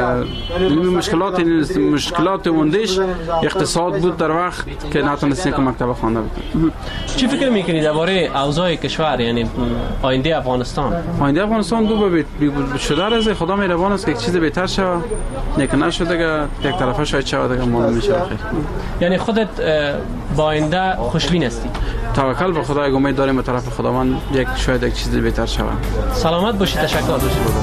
مشکلات مشکلات موندش اقتصاد بود در وقت که نتونستیم که مکتب خوانده بود. چی فکر میکنید درباره اوضاع کشور، یعنی آینده افغانستان؟ آینده افغانستان دو به شده از خدا مهربان است که یک چیز بهتر شود، نیک نشده که یک طرفه شاید شود دیگه معلوم میشه. یعنی خودت با آینده خوشبین هستی؟ توکل به خدا، امید داریم به طرف خداوند یک شاید یک چیز بهتر شود. سلامت باشید. تشکر.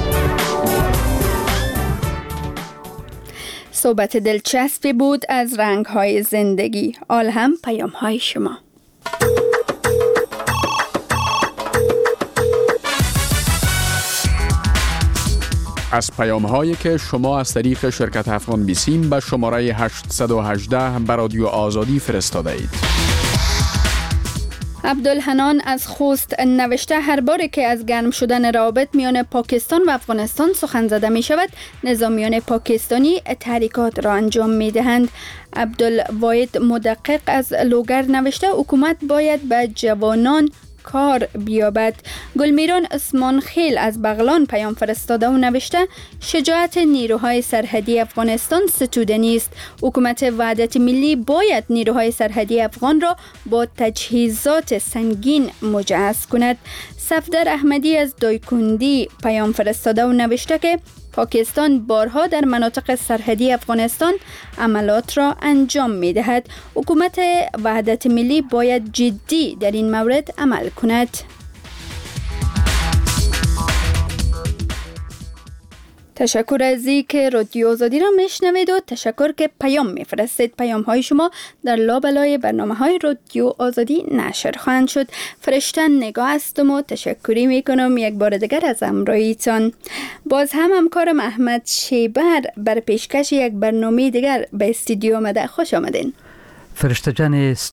صحبت دلچسبی بود از رنگ‌های زندگی. آل هم پیام‌های شما. از پیام‌هایی که شما از طریق شرکت افغان بیسیم به شماره هشت یک هشت به رادیو آزادی فرستاده اید. عبدالحنان از خوست نوشته هر باری که از گرم شدن روابط میان پاکستان و افغانستان سخن زده می شود، نظامیان پاکستانی تحریکات را انجام می دهند. عبدالواحد مدقق از لوگر نوشته حکومت باید به جوانان کار بیابد. گلمیران عثمان خیل از بغلان پیام فرستاده و نوشته شجاعت نیروهای سرحدی افغانستان ستودنی است. حکومت وحدت ملی باید نیروهای سرحدی افغان را با تجهیزات سنگین مجهز کند. صفدر احمدی از دایکندی پیام فرستاده و نوشته که پاکستان بارها در مناطق سرحدی افغانستان عملات را انجام می دهد. حکومت وحدت ملی باید جدی در این مورد عمل کند. تشکر از اینکه رادیو آزادی را میشنوید و تشکر که پیام میفرستید. پیام های شما در لابلای برنامه های رادیو آزادی نشر خواهند شد. فرشته نگاه هستم و تشکری میکنم یک بار دیگر از همراهیتان. باز هم همکارم احمد شیبر بر پیشکش یک برنامه دیگر به استودیو آمده. خوش آمدین. فرشته جان،